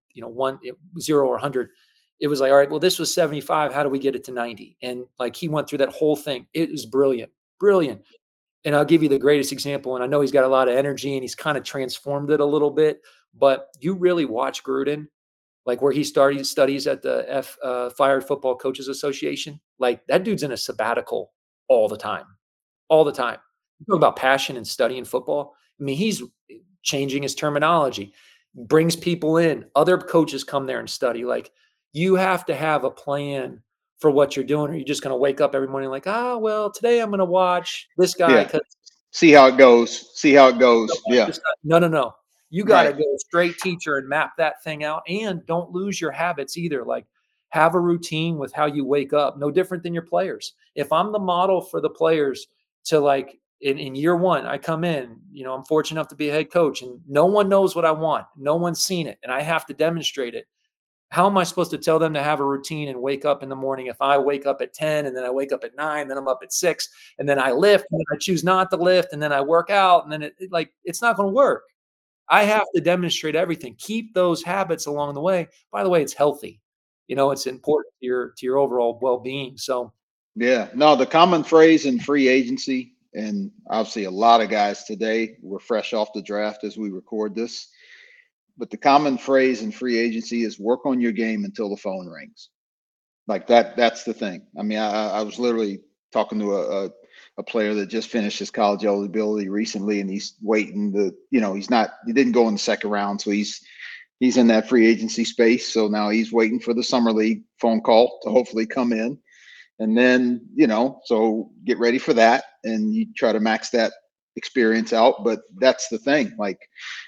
0 or 100. It was like, all right, well, this was 75. How do we get it to 90? And like, he went through that whole thing. It was brilliant, brilliant. And I'll give you the greatest example. And I know he's got a lot of energy and he's kind of transformed it a little bit, but you really watch Gruden, like where he studies at the Fired Football Coaches Association. Like that dude's in a sabbatical all the time, all the time. You talk about passion and studying football. I mean, he's changing his terminology, brings people in. Other coaches come there and study. Like you have to have a plan for what you're doing, or you're just going to wake up every morning like, well, today I'm going to watch this guy. Yeah. See how it goes. Yeah. No. You got to go straight teacher and map that thing out, and don't lose your habits either. Like have a routine with how you wake up, no different than your players. If I'm the model for the players to like in year one, I come in, I'm fortunate enough to be a head coach and no one knows what I want. No one's seen it and I have to demonstrate it. How am I supposed to tell them to have a routine and wake up in the morning if I wake up at 10 and then I wake up at 9, then I'm up at 6 and then I lift and then I choose not to lift and then I work out and then it's not going to work. I have to demonstrate everything. Keep those habits along the way. By the way, it's healthy. It's important to your overall well-being. So yeah, no, the common phrase in free agency, and obviously a lot of guys today, we're fresh off the draft as we record this. But the common phrase in free agency is work on your game until the phone rings. Like that's the thing. I mean, I was literally talking to a player that just finished his college eligibility recently, and he's waiting he didn't go in the second round. So he's in that free agency space. So now he's waiting for the summer league phone call to hopefully come in. And then, so get ready for that. And you try to max that experience out. But that's the thing. Like,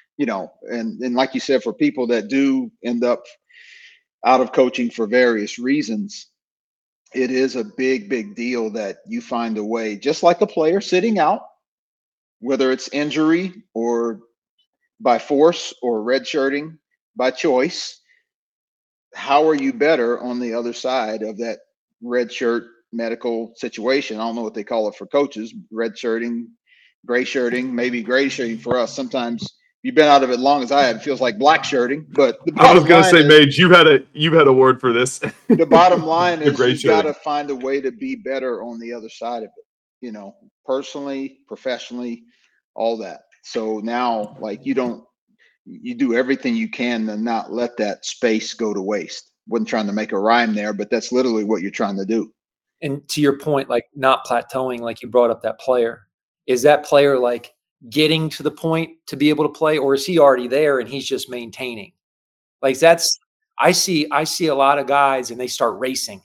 and like you said, for people that do end up out of coaching for various reasons, it is a big, big deal that you find a way, just like a player sitting out, whether it's injury or by force or redshirting by choice. How are you better on the other side of that redshirt medical situation? I don't know what they call it for coaches, redshirting, gray shirting, maybe gray shirting for us. Sometimes you've been out of it long as I have. It feels like black shirting, but I was going to say, Mage, you've had a word for this. The bottom line is you got to find a way to be better on the other side of it, personally, professionally, all that. So now, like, you do everything you can to not let that space go to waste. Wasn't trying to make a rhyme there, but that's literally what you're trying to do. And to your point, like not plateauing, like you brought up that player, is that player like getting to the point to be able to play, or is he already there and he's just maintaining? Like I see a lot of guys and they start racing,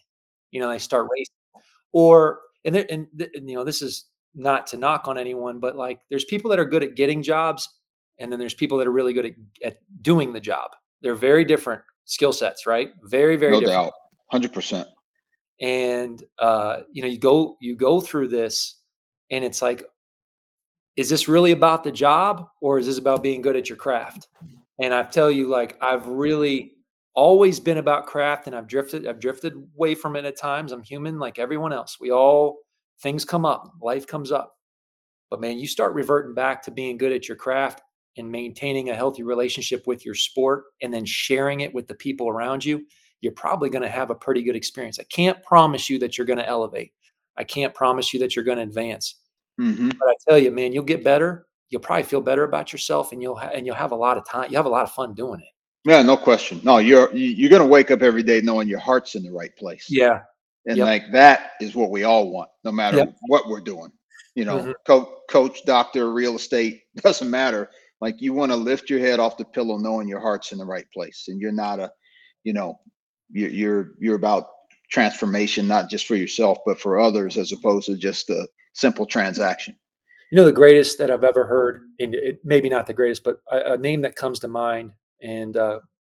or this is not to knock on anyone, but like there's people that are good at getting jobs, and then there's people that are really good at doing the job. They're very different skill sets, right? Very, very different. No doubt, 100%. And you go through this, and it's like, is this really about the job, or is this about being good at your craft? And I tell you, like, I've really always been about craft, and I've drifted away from it at times. I'm human like everyone else. Things come up, life comes up. But man, you start reverting back to being good at your craft and maintaining a healthy relationship with your sport, and then sharing it with the people around you, you're probably going to have a pretty good experience. I can't promise you that you're going to elevate. I can't promise you that you're going to advance. Mm-hmm. But I tell you, man, you'll get better. You'll probably feel better about yourself, and you'll have a lot of time. You have a lot of fun doing it. Yeah, no question. No, you're going to wake up every day knowing your heart's in the right place. Yeah. And like that is what we all want, no matter what we're doing. Mm-hmm. Coach, doctor, real estate, doesn't matter. Like you want to lift your head off the pillow knowing your heart's in the right place, and you're not a, you know, you're about transformation, not just for yourself but for others, as opposed to just a simple transaction. You know, the greatest that I've ever heard, and maybe not the greatest, but a name that comes to mind, and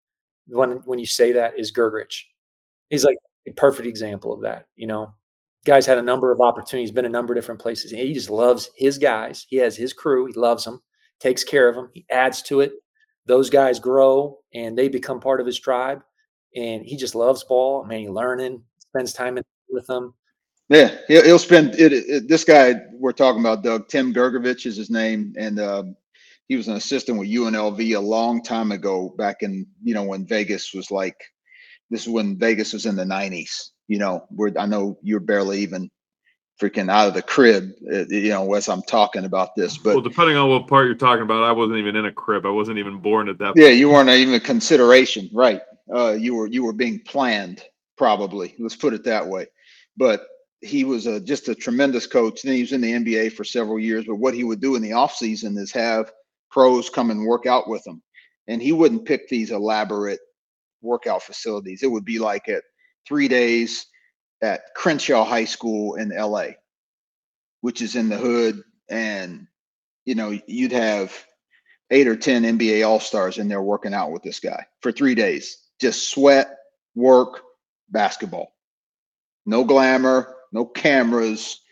when you say that, is Gergich. He's like a perfect example of that. You know, guy's had a number of opportunities, been a number of different places. And he just loves his guys. He has his crew. He loves them, takes care of them. He adds to it. Those guys grow and they become part of his tribe. And he just loves ball. I mean, he's learning, spends time with them. Yeah, he'll spend it. This guy we're talking about, Doug, Tim Gergovich is his name, and he was an assistant with UNLV a long time ago, back in, when Vegas was like, this is when Vegas was in the 90s. Where I know you're barely even freaking out of the crib, as I'm talking about this. But well, depending on what part you're talking about, I wasn't even in a crib. I wasn't even born at that point. Yeah, you weren't even a consideration, right? You were being planned, probably. Let's put it that way. But he was just a tremendous coach. Then he was in the NBA for several years. But what he would do in the off season is have pros come and work out with him, and he wouldn't pick these elaborate workout facilities. It would be like at 3 days at Crenshaw High School in LA, which is in the hood, and you'd have 8 or 10 NBA All-Stars in there working out with this guy for 3 days. Just sweat, work, basketball. No glamour, no cameras,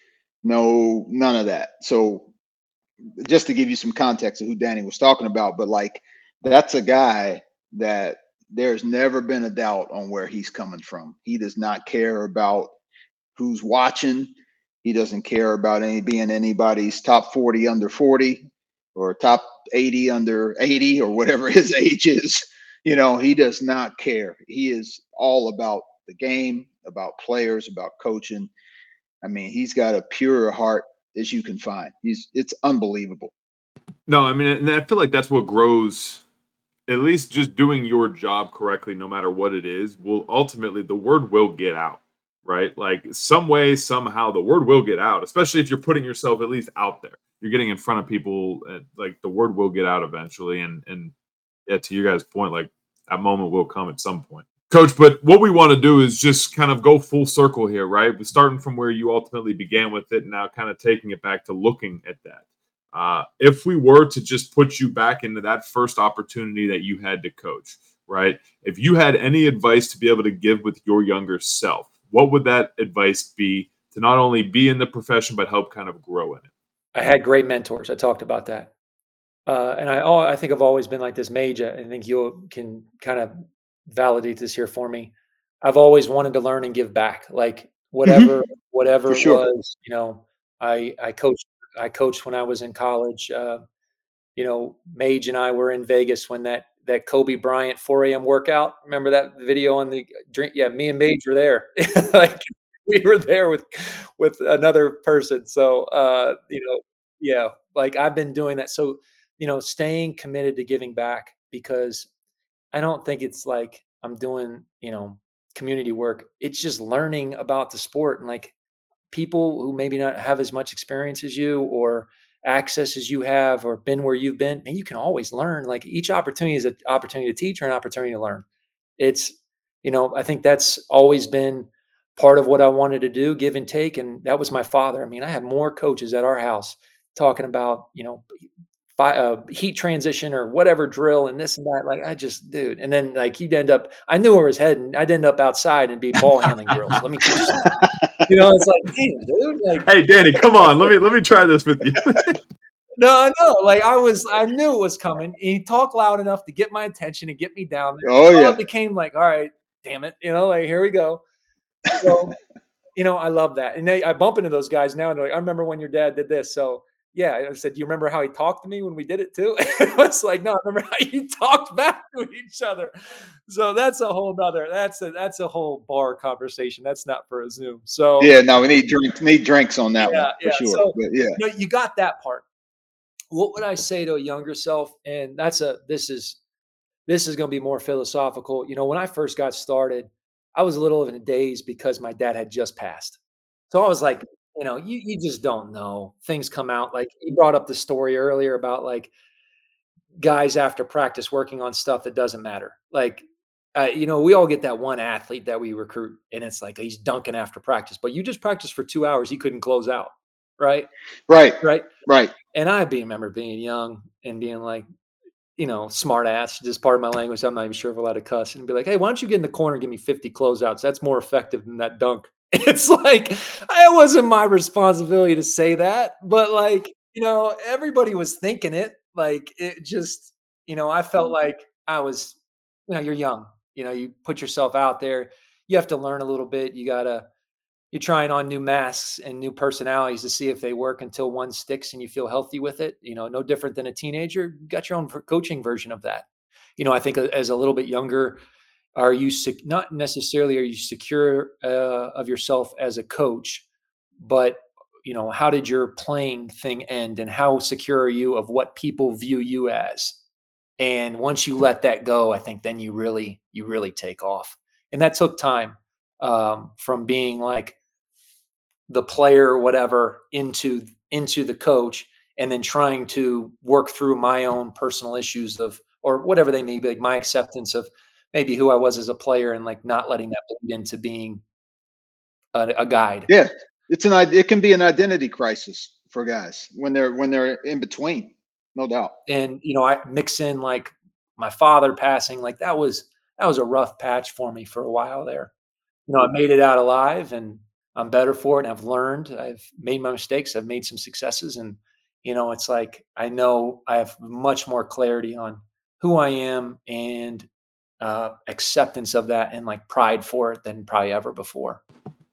none of that. So just to give you some context of who Danny was talking about, but like, that's a guy that there's never been a doubt on where he's coming from. He does not care about who's watching. He doesn't care about being anybody's top 40 under 40 or top 80 under 80 or whatever his age is. He does not care. He is all about the game, about players, about coaching. I mean, he's got a pure heart as you can find. It's unbelievable. No, I mean, and I feel like that's what grows. At least just doing your job correctly, no matter what it is, will ultimately, the word will get out, right? Like some way, somehow, the word will get out, especially if you're putting yourself at least out there. You're getting in front of people, like the word will get out eventually. And yeah, to you guys' point, like that moment will come at some point. Coach, but what we want to do is just kind of go full circle here, right? We're starting from where you ultimately began with it, and now kind of taking it back to looking at that. If we were to just put you back into that first opportunity that you had to coach, right? If you had any advice to be able to give with your younger self, what would that advice be to not only be in the profession, but help kind of grow in it? I had great mentors. I talked about that. And I think I've always been like this, Mage. I think you can kind of validate this here for me. I've always wanted to learn and give back, like whatever For it sure. was. I coached when I was in college. Mage and I were in Vegas when that Kobe Bryant 4 a.m. workout. Remember that video on the drink? Yeah, me and Mage were there. Like we were there with another person. So yeah, like I've been doing that. So staying committed to giving back, because I don't think it's like I'm doing community work. It's just learning about the sport, and like people who maybe not have as much experience as you or access as you have or been where you've been, and you can always learn. Like each opportunity is an opportunity to teach or an opportunity to learn. It's, I think that's always been part of what I wanted to do, give and take. And that was my father. I mean, I had more coaches at our house talking about, heat transition or whatever drill and this and that. Like dude. And then like I knew where his head, and I'd end up outside and be ball handling drills. Let me teach you something. It's like, damn, dude. Like, hey, Danny, come on. Let me try this with you. No. Like I knew it was coming. He talked loud enough to get my attention and get me down there. Oh yeah. It became like, all right, damn it. Like, here we go. So, I love that. And I bump into those guys now and they're like, I remember when your dad did this. So yeah, I said, do you remember how he talked to me when we did it too? It was like, no, I remember how you talked back to each other. So that's a whole nother, that's a whole bar conversation. That's not for a Zoom. So yeah, no, we need drinks on that one for sure. So, but yeah, you got that part. What would I say to a younger self? And this is going to be more philosophical. When I first got started, I was a little in a daze because my dad had just passed. So I was like, you just don't know. Things come out. Like you brought up the story earlier about like guys after practice working on stuff that doesn't matter. Like, we all get that one athlete that we recruit, and it's like he's dunking after practice, but you just practiced for 2 hours, he couldn't close out, right? Right. Right. Right. And I remember being young and being like, smart ass, just part of my language. I'm not even sure if I'm allowed to cuss, and be like, hey, why don't you get in the corner and give me 50 closeouts? That's more effective than that dunk. It's like, it wasn't my responsibility to say that, but like, everybody was thinking it. Like, it just, I felt like I was, you're young, you put yourself out there, you have to learn a little bit. You're trying on new masks and new personalities to see if they work until one sticks and you feel healthy with it. No different than a teenager. You got your own coaching version of that. I think as a little bit younger, not necessarily are you secure of yourself as a coach, but how did your playing thing end, and how secure are you of what people view you as? And once you let that go, I think then you really take off. And that took time, from being like the player or whatever into the coach, and then trying to work through my own personal issues or whatever they may be, like my acceptance of maybe who I was as a player, and like not letting that bleed into being a guide. Yeah, it can be an identity crisis for guys when they're in between, no doubt. And I mix in like my father passing, like that was a rough patch for me for a while there. I made it out alive, and I'm better for it. And I've learned, I've made my mistakes, I've made some successes, and it's like I know I have much more clarity on who I am, and acceptance of that, and like pride for it, than probably ever before.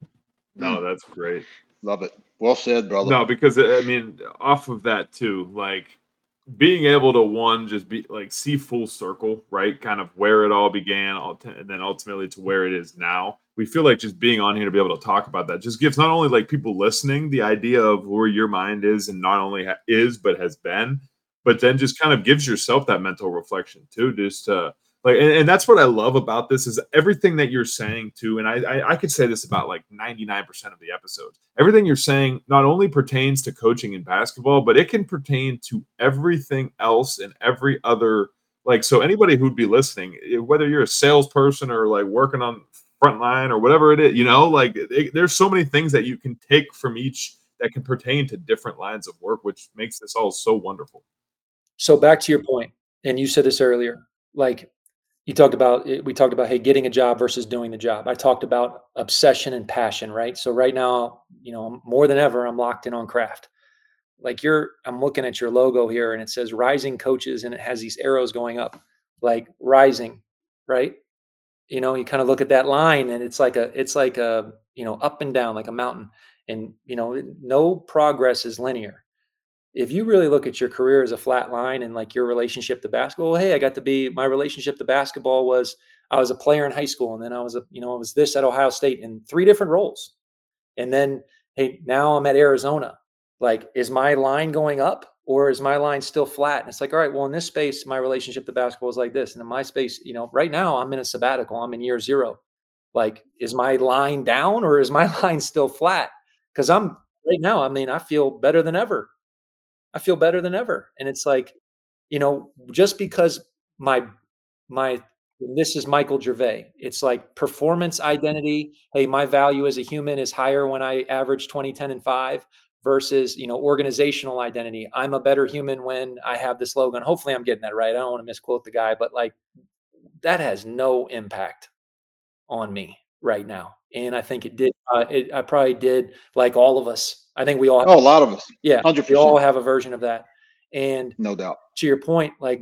No, that's great. Love it. Well said, brother. No, because I mean, off of that too, like being able to just be like see full circle, right? Kind of where it all began, and then ultimately to where it is now. We feel like just being on here to be able to talk about that just gives not only like people listening the idea of where your mind is, and not only is but has been, but then just kind of gives yourself that mental reflection too, just to like, and that's what I love about this is everything that you're saying too. And I could say this about like 99% of the episodes. Everything you're saying not only pertains to coaching in basketball, but it can pertain to everything else and every other, like, so anybody who'd be listening, whether you're a salesperson or like working on front line or whatever it is, like there's so many things that you can take from each that can pertain to different lines of work, which makes this all so wonderful. So back to your point, and you said this earlier, like we talked about, hey, getting a job versus doing the job. I talked about obsession and passion, right? So right now, more than ever, I'm locked in on craft. Like I'm looking at your logo here, and it says Rising Coaches, and it has these arrows going up, like rising, right? You kind of look at that line, and it's like a up and down like a mountain, and no progress is linear. If you really look at your career as a flat line, and like your relationship to basketball, hey, my relationship to basketball was I was a player in high school, and then I was I was this at Ohio State in 3 different roles. And then, hey, now I'm at Arizona. Like, is my line going up, or is my line still flat? And it's like, all right, well, in this space, my relationship to basketball is like this. And in my space, right now I'm in a sabbatical. I'm in year 0. Like, is my line down, or is my line still flat? Because right now, I mean, I feel better than ever. And it's like, just because my this is Michael Gervais. It's like performance identity. Hey, my value as a human is higher when I average 20, 10, and 5 versus, organizational identity. I'm a better human when I have this logo. And hopefully I'm getting that right. I don't want to misquote the guy, but like that has no impact on me right now. And I think it did. I probably did, like all of us. I think we all have, a lot of us. Yeah. 100%. We all have a version of that. And no doubt. To your point, like,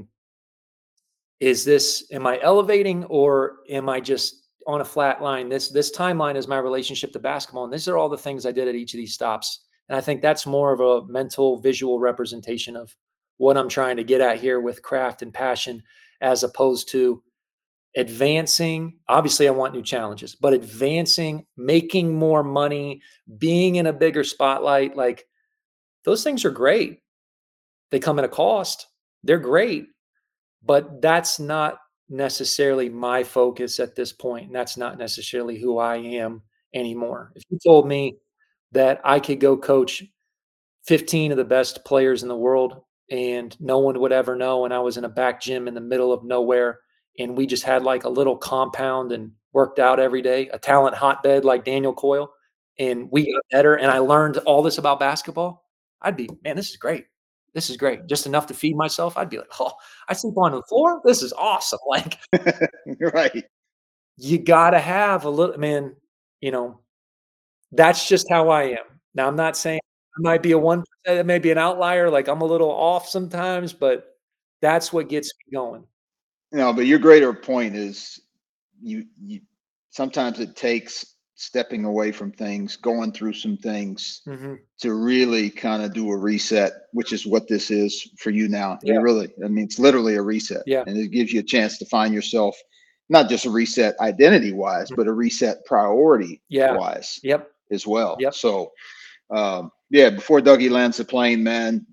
am I elevating, or am I just on a flat line? This timeline is my relationship to basketball. And these are all the things I did at each of these stops. And I think that's more of a mental visual representation of what I'm trying to get at here with craft and passion, as opposed to advancing. Obviously I want new challenges, but advancing, making more money, being in a bigger spotlight, like those things are great. They come at a cost. They're great. But that's not necessarily my focus at this point, and that's not necessarily who I am anymore. If you told me that I could go coach 15 of the best players in the world and no one would ever know. And I was in a back gym in the middle of nowhere, and we just had like a little compound and worked out every day, a talent hotbed like Daniel Coyle, and we got better. And I learned all this about basketball. I'd be, man, this is great. This is great. Just enough to feed myself. I'd be like, oh, I sleep on the floor. This is awesome. Like, Right. you gotta have a little, man. You know, that's just how I am. Now, I'm not saying I might be a 1%, it may be an outlier, like, I'm a little off sometimes, but that's what gets me going. No, but your greater point is you sometimes it takes stepping away from things, going through some things Mhm. to really kind of do a reset, which is what this is for you now. Yeah, You really, I mean, it's literally a reset, yeah, and it gives you a chance to find yourself, not just a reset identity wise, mm, but a reset priority yeah, wise yep, as well. yep, So, yeah, before Dougie lands the plane, man,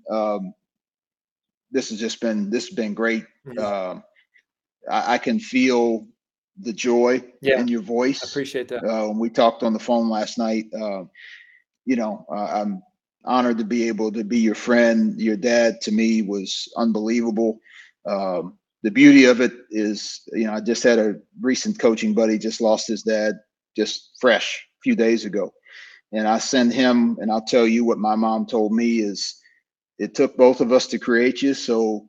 this has been great. mhm, Um, I can feel the joy yeah, in your I voice. appreciate that. When we talked on the phone last night, I'm honored to be able to be your friend. Your dad to me was unbelievable. The beauty of it is, I just had a recent coaching buddy just lost his dad just fresh a few days ago. And I send him, and I'll tell you what my mom told me is it took both of us to create you. So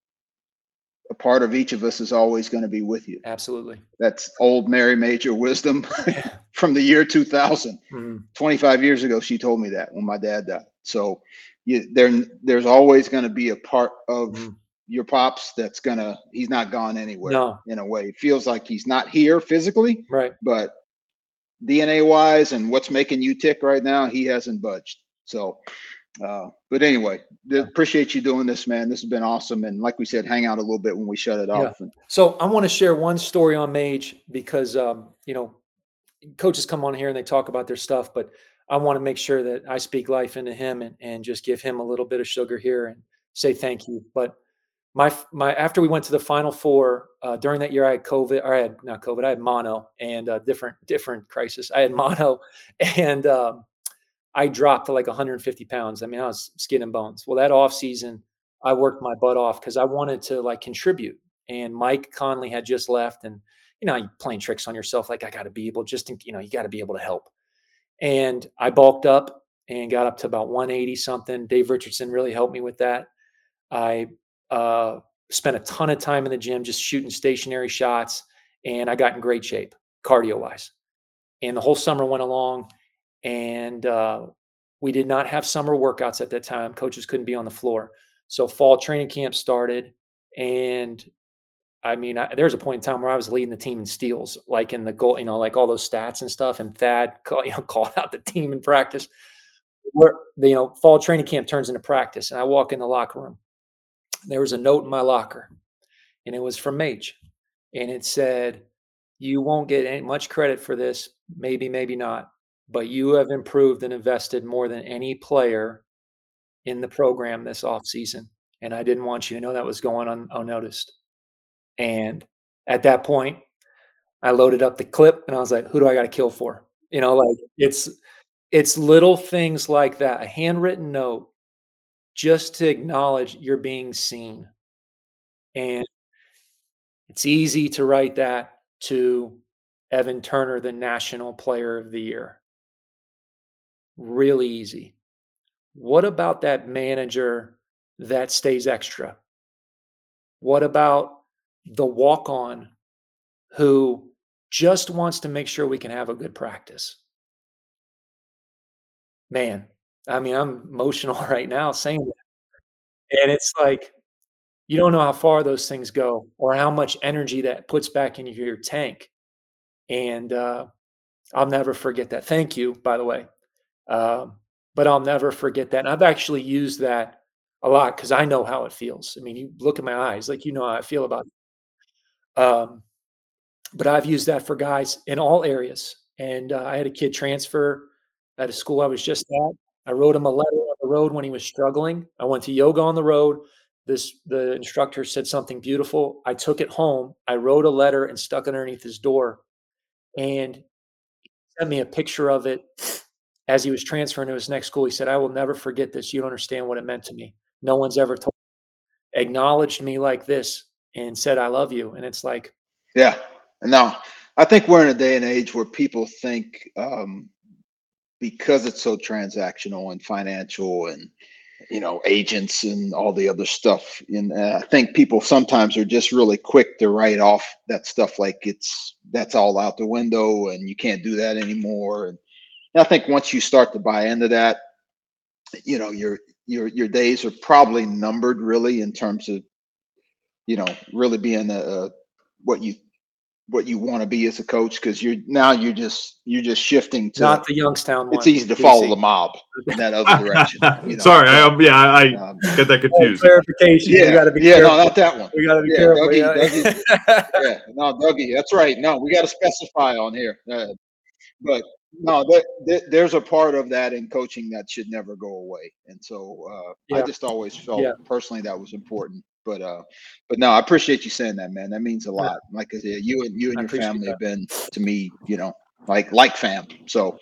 a part of each of us is always going to be with you. Absolutely. That's old Mary Major wisdom Yeah, from the year 2000. mhm, 25 years ago, she told me that when my dad died. So there's always going to be a part of mhm. your pops he's not gone anywhere No, in a way. It feels like he's not here physically, right. but DNA wise and what's making you tick right now, he hasn't budged. So, but anyway, appreciate you doing this, man. This has been awesome. And like we said, hang out a little bit when we shut it Yeah. off. And So, I wanna share one story on Mage because, coaches come on here and they talk about their stuff, but I want to make sure that I speak life into him and just give him a little bit of sugar here and say thank you. But my after we went to the Final Four during that year, I had COVID, or I had not COVID, I had mono and different crisis. I had mono, and I dropped to like 150 pounds. I mean, I was skin and bones. Well, that off season, I worked my butt off because I wanted to like contribute. And Mike Conley had just left, and you playing tricks on yourself. Like I got to be able, you got to be able to help. And I bulked up and got up to about 180 something. Dave Richardson really helped me with that. I uh, spent a ton of time in the gym just shooting stationary shots, and I got in great shape cardio wise. And the whole summer went along, and we did not have summer workouts at that time. Coaches couldn't be on the floor. So fall training camp started, and I mean, there was a point in time where I was leading the team in steals, like in the goal, like all those stats and stuff. And Thad, called out the team in practice. Where fall training camp turns into practice, and I walk in the locker room. There was a note in my locker, and it was from Mage, and it said, "You won't get much credit for this, maybe, maybe not, but you have improved and invested more than any player in the program this offseason, and I didn't want you to know that was going unnoticed." And at that point, I loaded up the clip, and I was like, "Who do I gotta kill for?" Like, it's little things like that, a handwritten note just to acknowledge you're being seen, and it's easy to write that to Evan Turner, the National Player of the Year. Really easy. What about that manager that stays extra? What about the walk on who just wants to make sure we can have a good practice? Man, I mean, I'm emotional right now saying that. And it's like, you don't know how far those things go or how much energy that puts back into your tank. And I'll never forget that. Thank you, by the way. Um, but I'll never forget that. And I've actually used that a lot because I know how it feels. I mean, you look at my eyes, like you know how I feel about it. But I've used that for guys in all areas. And I had a kid transfer at a school I was just at. I wrote him a letter on the road when he was struggling. I went to yoga on the road. The instructor said something beautiful. I took it home. I wrote a letter and stuck it underneath his door. And sent me a picture of it as he was transferring to his next school. He said, "I will never forget this. You don't understand what it meant to me. No one's ever told." acknowledged me like this and said, I love you. And it's like, yeah. Now, I think we're in a day and age where people think because it's so transactional and financial and, agents and all the other stuff. And I think people sometimes are just really quick to write off that stuff like that's all out the window and you can't do that anymore. And I think once you start to buy into that, your days are probably numbered really in terms of, really being what you want to be as a coach, because you're just shifting to not the Youngstown one. It's easy to follow the mob in that other direction. Sorry, I get that confused. Clarification. Yeah, we gotta be no, not that one. We got to be careful. Dougie, yeah, no, Dougie, that's right. No, we got to specify on here. But no, there's a part of that in coaching that should never go away, and so I just always felt personally that was important. But no, I appreciate you saying that, man. That means a lot. Like I said, you and your family have been to me, like fam. So,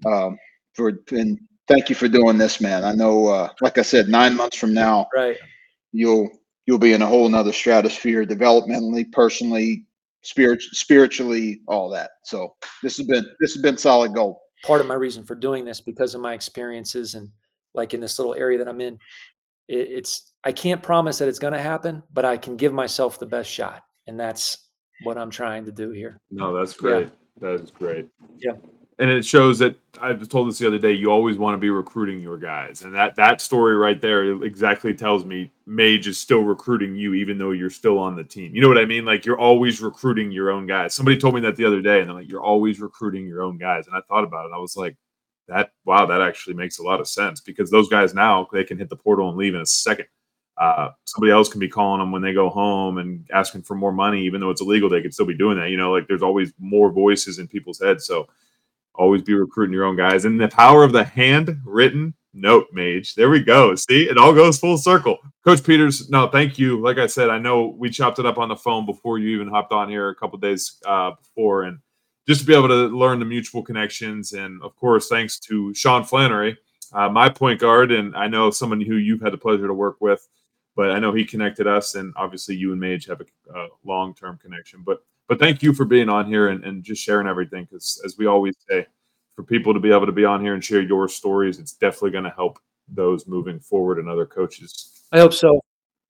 and thank you for doing this, man. I know, like I said, 9 months from now, right, you'll be in a whole nother stratosphere, developmentally, personally, spiritually, all that. So this has been solid gold. Part of my reason for doing this, because of my experiences and like in this little area that I'm in, I can't promise that it's going to happen, but I can give myself the best shot. And that's what I'm trying to do here. No, that's great. Yeah. That is great. Yeah. And it shows that I told this the other day, you always want to be recruiting your guys. And that story right there exactly tells me Mage is still recruiting you, even though you're still on the team. You know what I mean? Like, you're always recruiting your own guys. Somebody told me that the other day, and they're like, you're always recruiting your own guys. And I thought about it. I was like, that actually makes a lot of sense, because those guys now, they can hit the portal and leave in a second. Somebody else can be calling them when they go home and asking for more money, even though it's illegal. They could still be doing that. Like, there's always more voices in people's heads. So always be recruiting your own guys. And the power of the handwritten note, Mage. There we go. See, it all goes full circle. Coach Peters, no, thank you. Like I said, I know we chopped it up on the phone before you even hopped on here a couple of days before, and just to be able to learn the mutual connections. And of course, thanks to Sean Flannery, my point guard, and I know someone who you've had the pleasure to work with, but I know he connected us, and obviously you and Mage have a long-term connection. But thank you for being on here and just sharing everything, because as we always say, for people to be able to be on here and share your stories, it's definitely going to help those moving forward and other coaches. I hope so.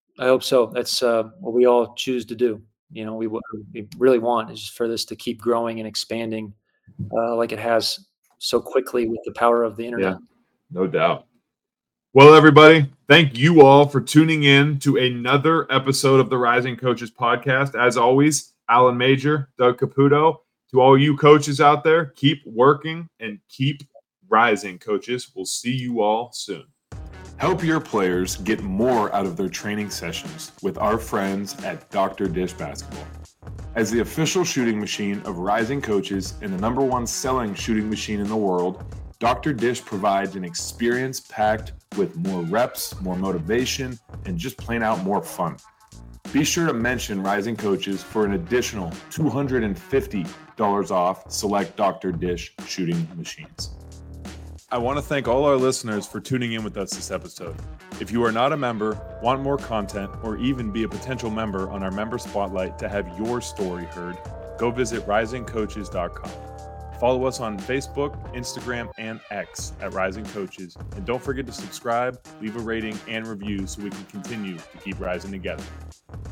That's what we all choose to do. We really want is for this to keep growing and expanding like it has so quickly with the power of the internet. Yeah, no doubt. Well, everybody, thank you all for tuning in to another episode of the Rising Coaches Podcast. As always, Alan Major, Doug Caputo, to all you coaches out there, keep working and keep rising, coaches. We'll see you all soon. Help your players get more out of their training sessions with our friends at Dr. Dish Basketball. As the official shooting machine of Rising Coaches and the #1 selling shooting machine in the world, Dr. Dish provides an experience packed with more reps, more motivation, and just plain out more fun. Be sure to mention Rising Coaches for an additional $250 off select Dr. Dish shooting machines. I want to thank all our listeners for tuning in with us this episode. If you are not a member, want more content, or even be a potential member on our member spotlight to have your story heard, go visit risingcoaches.com. Follow us on Facebook, Instagram, and X at Rising Coaches. And don't forget to subscribe, leave a rating and review so we can continue to keep rising together.